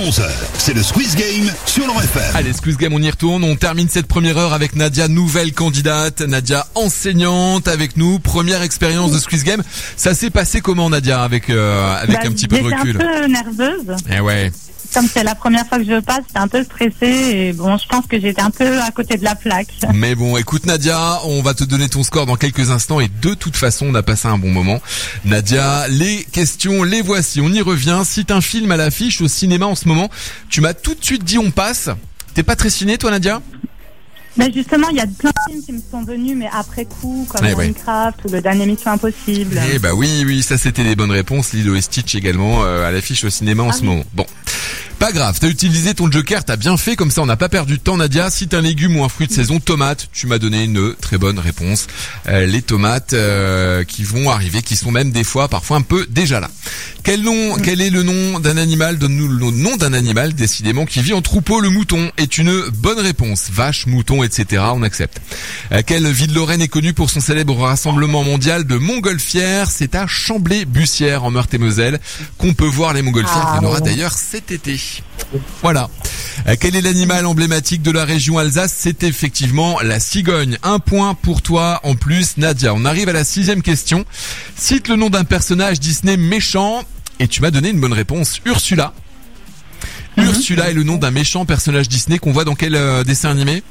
11h, c'est le Squeeze Game sur leur FM. Allez, Squeeze Game, on y retourne. On termine cette première heure avec Nadia, nouvelle candidate. Nadia, enseignante avec nous. Première expérience de Squeeze Game. Ça s'est passé comment, Nadia, avec un petit peu de recul? J'étais un peu nerveuse. Eh ouais. Comme c'est la première fois que je passe, j'étais un peu stressée et bon, je pense que j'étais un peu à côté de la plaque. Mais bon, écoute Nadia, on va te donner ton score dans quelques instants et de toute façon, on a passé un bon moment. Nadia, les questions, les voici. On y revient. Si t'as un film à l'affiche au cinéma en ce moment, tu m'as tout de suite dit on passe. T'es pas très ciné, toi, Nadia? Mais justement, il y a plein de films qui me sont venus, mais après coup, comme Minecraft ou le dernier Mission Impossible. Eh bah oui, ça c'était des bonnes réponses. Lilo et Stitch également à l'affiche au cinéma en ce moment. Bon. Pas grave, t'as utilisé ton joker, t'as bien fait, comme ça on n'a pas perdu de temps, Nadia. Si t'as un légume ou un fruit de saison, tomate, tu m'as donné une très bonne réponse. Les tomates qui vont arriver, qui sont même des fois, parfois un peu déjà là. Quel est le nom d'un animal? Donne-nous le nom d'un animal, décidément, qui vit en troupeau. Le mouton est une bonne réponse. Vache, mouton, etc. On accepte. Quelle ville Lorraine est connue pour son célèbre rassemblement mondial de montgolfières? C'est à Chamblay-Bussière, en Meurthe-et-Moselle, qu'on peut voir les montgolfières. Il y en aura d'ailleurs cet été. Voilà. Quel est l'animal emblématique de la région Alsace? C'est effectivement la cigogne. Un point pour toi en plus, Nadia. On arrive à la 6e question. Cite le nom d'un personnage Disney méchant. Et tu m'as donné une bonne réponse. Ursula. Ursula est le nom d'un méchant personnage Disney qu'on voit dans quel dessin animé?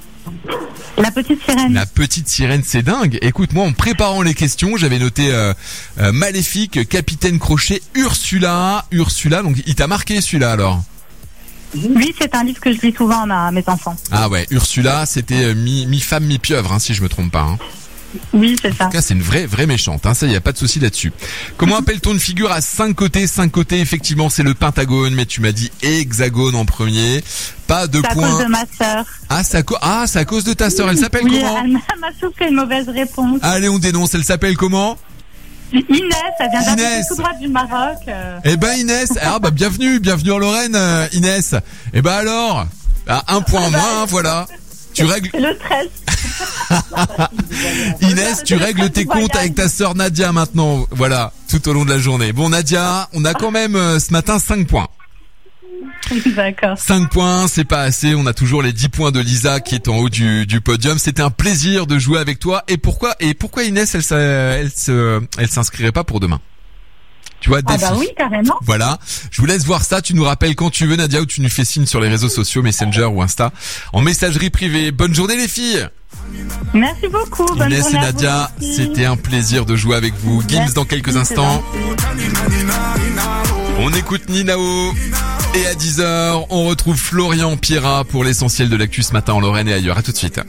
La petite sirène. La petite sirène, c'est dingue. Écoute, moi, en préparant les questions, j'avais noté Maléfique, Capitaine Crochet, Ursula. Donc il t'a marqué celui-là alors? Oui, c'est un livre que je lis souvent à mes enfants. Ah ouais, Ursula, c'était mi-femme, mi-pieuvre, si je me trompe pas. Oui, c'est ça. En tout cas, c'est une vraie méchante, ça, y a pas de souci là-dessus. Comment appelle-t-on une figure à 5 côtés? 5 côtés, effectivement, c'est le pentagone, mais tu m'as dit hexagone en premier. Pas de points. C'est à cause de ma sœur. C'est à cause de ta sœur. Elle s'appelle comment? Elle m'a soufflé une mauvaise réponse. Allez, on dénonce. Elle s'appelle comment? Inès, elle vient d'arriver tout droit du Maroc. Eh ben Inès, bienvenue en Lorraine, Inès. Eh ben alors, un point en moins, voilà. Tu règles. C'est le stress. Inès, tu règles tes comptes avec ta sœur Nadia maintenant, voilà, tout au long de la journée. Bon Nadia, on a quand même ce matin 5 points. D'accord. 5 points, c'est pas assez. On a toujours les 10 points de Lisa qui est en haut du podium. C'était un plaisir de jouer avec toi. Et pourquoi Inès, elle s'inscrirait pas pour demain? Tu vois, défi. Ah bah oui, carrément. Voilà. Je vous laisse voir ça. Tu nous rappelles quand tu veux, Nadia, ou tu nous fais signe sur les réseaux sociaux, Messenger ou Insta, en messagerie privée. Bonne journée, les filles. Merci beaucoup. Bonne Inès et Nadia, c'était un plaisir de jouer avec vous. Gims dans quelques instants. On écoute Ninao. Et à 10h, on retrouve Florian Pierrat pour l'essentiel de l'actu ce matin en Lorraine et ailleurs. À tout de suite.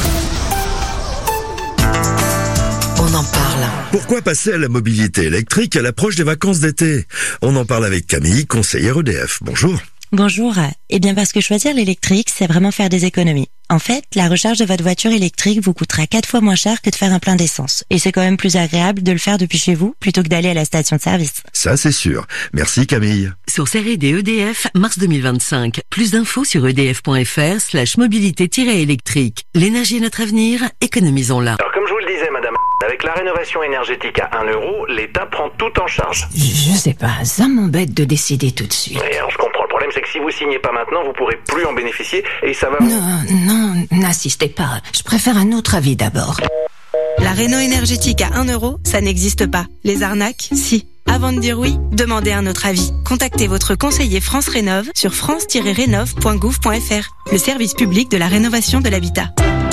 On en parle. Pourquoi passer à la mobilité électrique à l'approche des vacances d'été? On en parle avec Camille, conseillère EDF. Bonjour. Bonjour. Eh bien parce que choisir l'électrique, c'est vraiment faire des économies. En fait, la recharge de votre voiture électrique vous coûtera 4 fois moins cher que de faire un plein d'essence. Et c'est quand même plus agréable de le faire depuis chez vous plutôt que d'aller à la station de service. Ça, c'est sûr. Merci Camille. Sur série des EDF, mars 2025. Plus d'infos sur edf.fr/mobilité-électrique. L'énergie est notre avenir, économisons-la. Alors comme je vous le disais, madame, avec la rénovation énergétique à 1 €, l'État prend tout en charge. Je sais pas, ça m'embête de décider tout de suite. Et alors je comprends, le problème c'est que si vous signez pas maintenant, vous pourrez plus en bénéficier et ça va... Non, n'insistez pas, je préfère un autre avis d'abord. La réno énergétique à 1 €, ça n'existe pas. Les arnaques, si. Avant de dire oui, demandez un autre avis. Contactez votre conseiller France Rénov sur france-rénov.gouv.fr, le service public de la rénovation de l'habitat.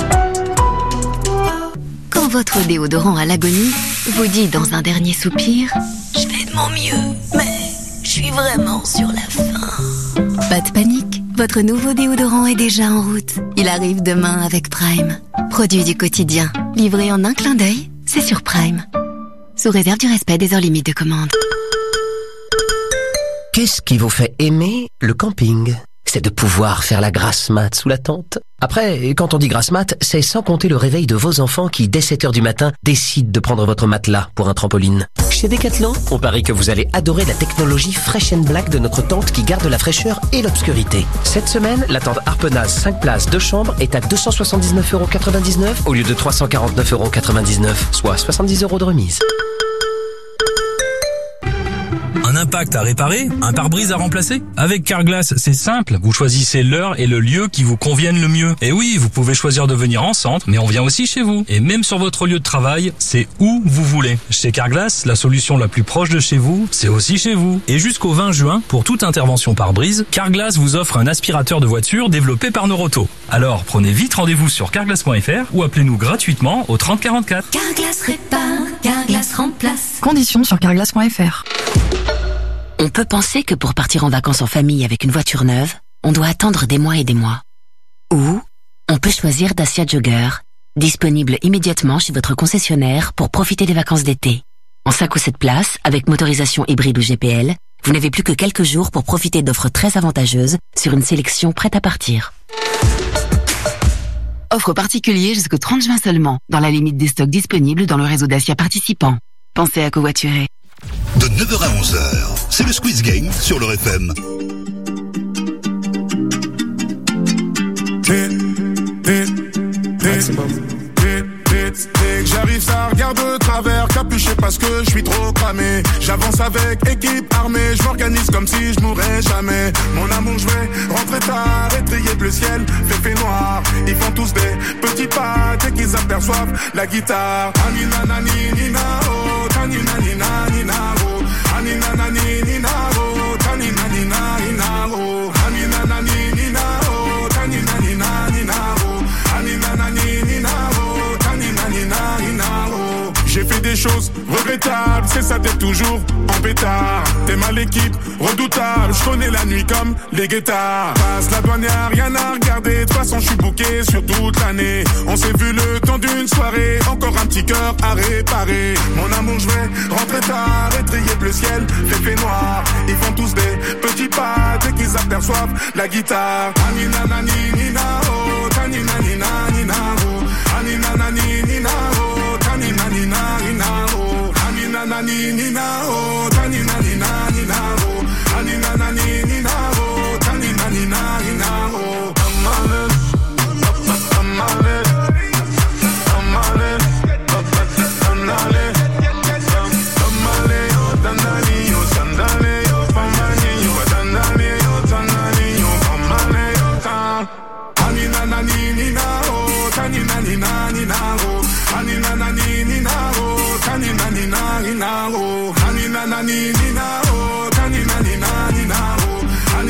Quand votre déodorant à l'agonie vous dit dans un dernier soupir « Je fais de mon mieux, mais je suis vraiment sur la fin ». Pas de panique, votre nouveau déodorant est déjà en route. Il arrive demain avec Prime. Produit du quotidien, livré en un clin d'œil, c'est sur Prime. Sous réserve du respect des heures limites de commande. Qu'est-ce qui vous fait aimer le camping? C'est de pouvoir faire la grasse mat sous la tente. Après, quand on dit grasse mat, c'est sans compter le réveil de vos enfants qui, dès 7h du matin, décident de prendre votre matelas pour un trampoline. Chez Decathlon, on parie que vous allez adorer la technologie Fresh & Black de notre tente qui garde la fraîcheur et l'obscurité. Cette semaine, la tente Harpenaz 5 places 2 chambres est à 279,99 € au lieu de 349,99 €, soit 70 € de remise. En impact à réparer, un pare-brise à remplacer. Avec Carglass, c'est simple, vous choisissez l'heure et le lieu qui vous conviennent le mieux. Et oui, vous pouvez choisir de venir en centre, mais on vient aussi chez vous. Et même sur votre lieu de travail, c'est où vous voulez. Chez Carglass, la solution la plus proche de chez vous, c'est aussi chez vous. Et jusqu'au 20 juin, pour toute intervention pare-brise, Carglass vous offre un aspirateur de voiture développé par Noroto. Alors, prenez vite rendez-vous sur carglass.fr ou appelez-nous gratuitement au 30 44. Carglass répare, Carglass remplace. Conditions sur carglass.fr. On peut penser que pour partir en vacances en famille avec une voiture neuve, on doit attendre des mois et des mois. Ou on peut choisir Dacia Jogger, disponible immédiatement chez votre concessionnaire pour profiter des vacances d'été. En 5 ou 7 places, avec motorisation hybride ou GPL, vous n'avez plus que quelques jours pour profiter d'offres très avantageuses sur une sélection prête à partir. Offre particulière jusqu'au 30 juin seulement, dans la limite des stocks disponibles dans le réseau Dacia participant. Pensez à covoiturer. De 9h à 11h, c'est le Squeeze Game sur le FM. J'arrive, ça regarde de travers, capuché parce que je suis trop cramé. J'avance avec équipe armée, je m'organise comme si je mourrais jamais. Mon amour, je vais rentrer tard, étrier le ciel, fait noir. Ils font tous des petits pas dès qu'ils aperçoivent la guitare. Anina nani nina oh, tanina nina nina oh, anina nani nina oh, tanina nina nina oh, anina nani nina oh, tanina nina nina oh, anina nani nina oh, tanina nina nina oh. J'ai fait des choses regrettables, c'est ça t'es toujours en pétard. T'es mal l'équipe, redoutable, je connais la nuit comme les guettards. Passe la douane, y'a rien à regarder, de toute façon je suis booké sur toute l'année. On s'est vu le temps d'une soirée, encore un petit cœur à réparer. Mon amour, je vais rentrer tard, étrier le ciel, fait noir. Ils font tous des petits pas dès qu'ils aperçoivent la guitare. Anina nani nina oh, tanina nina nina oh, anina nani nina oh, tanina nina nina oh, anina nani nina oh, tanina nina nina oh, anina nani nina oh, tanina nina nina oh.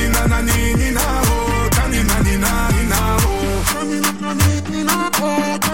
Oh,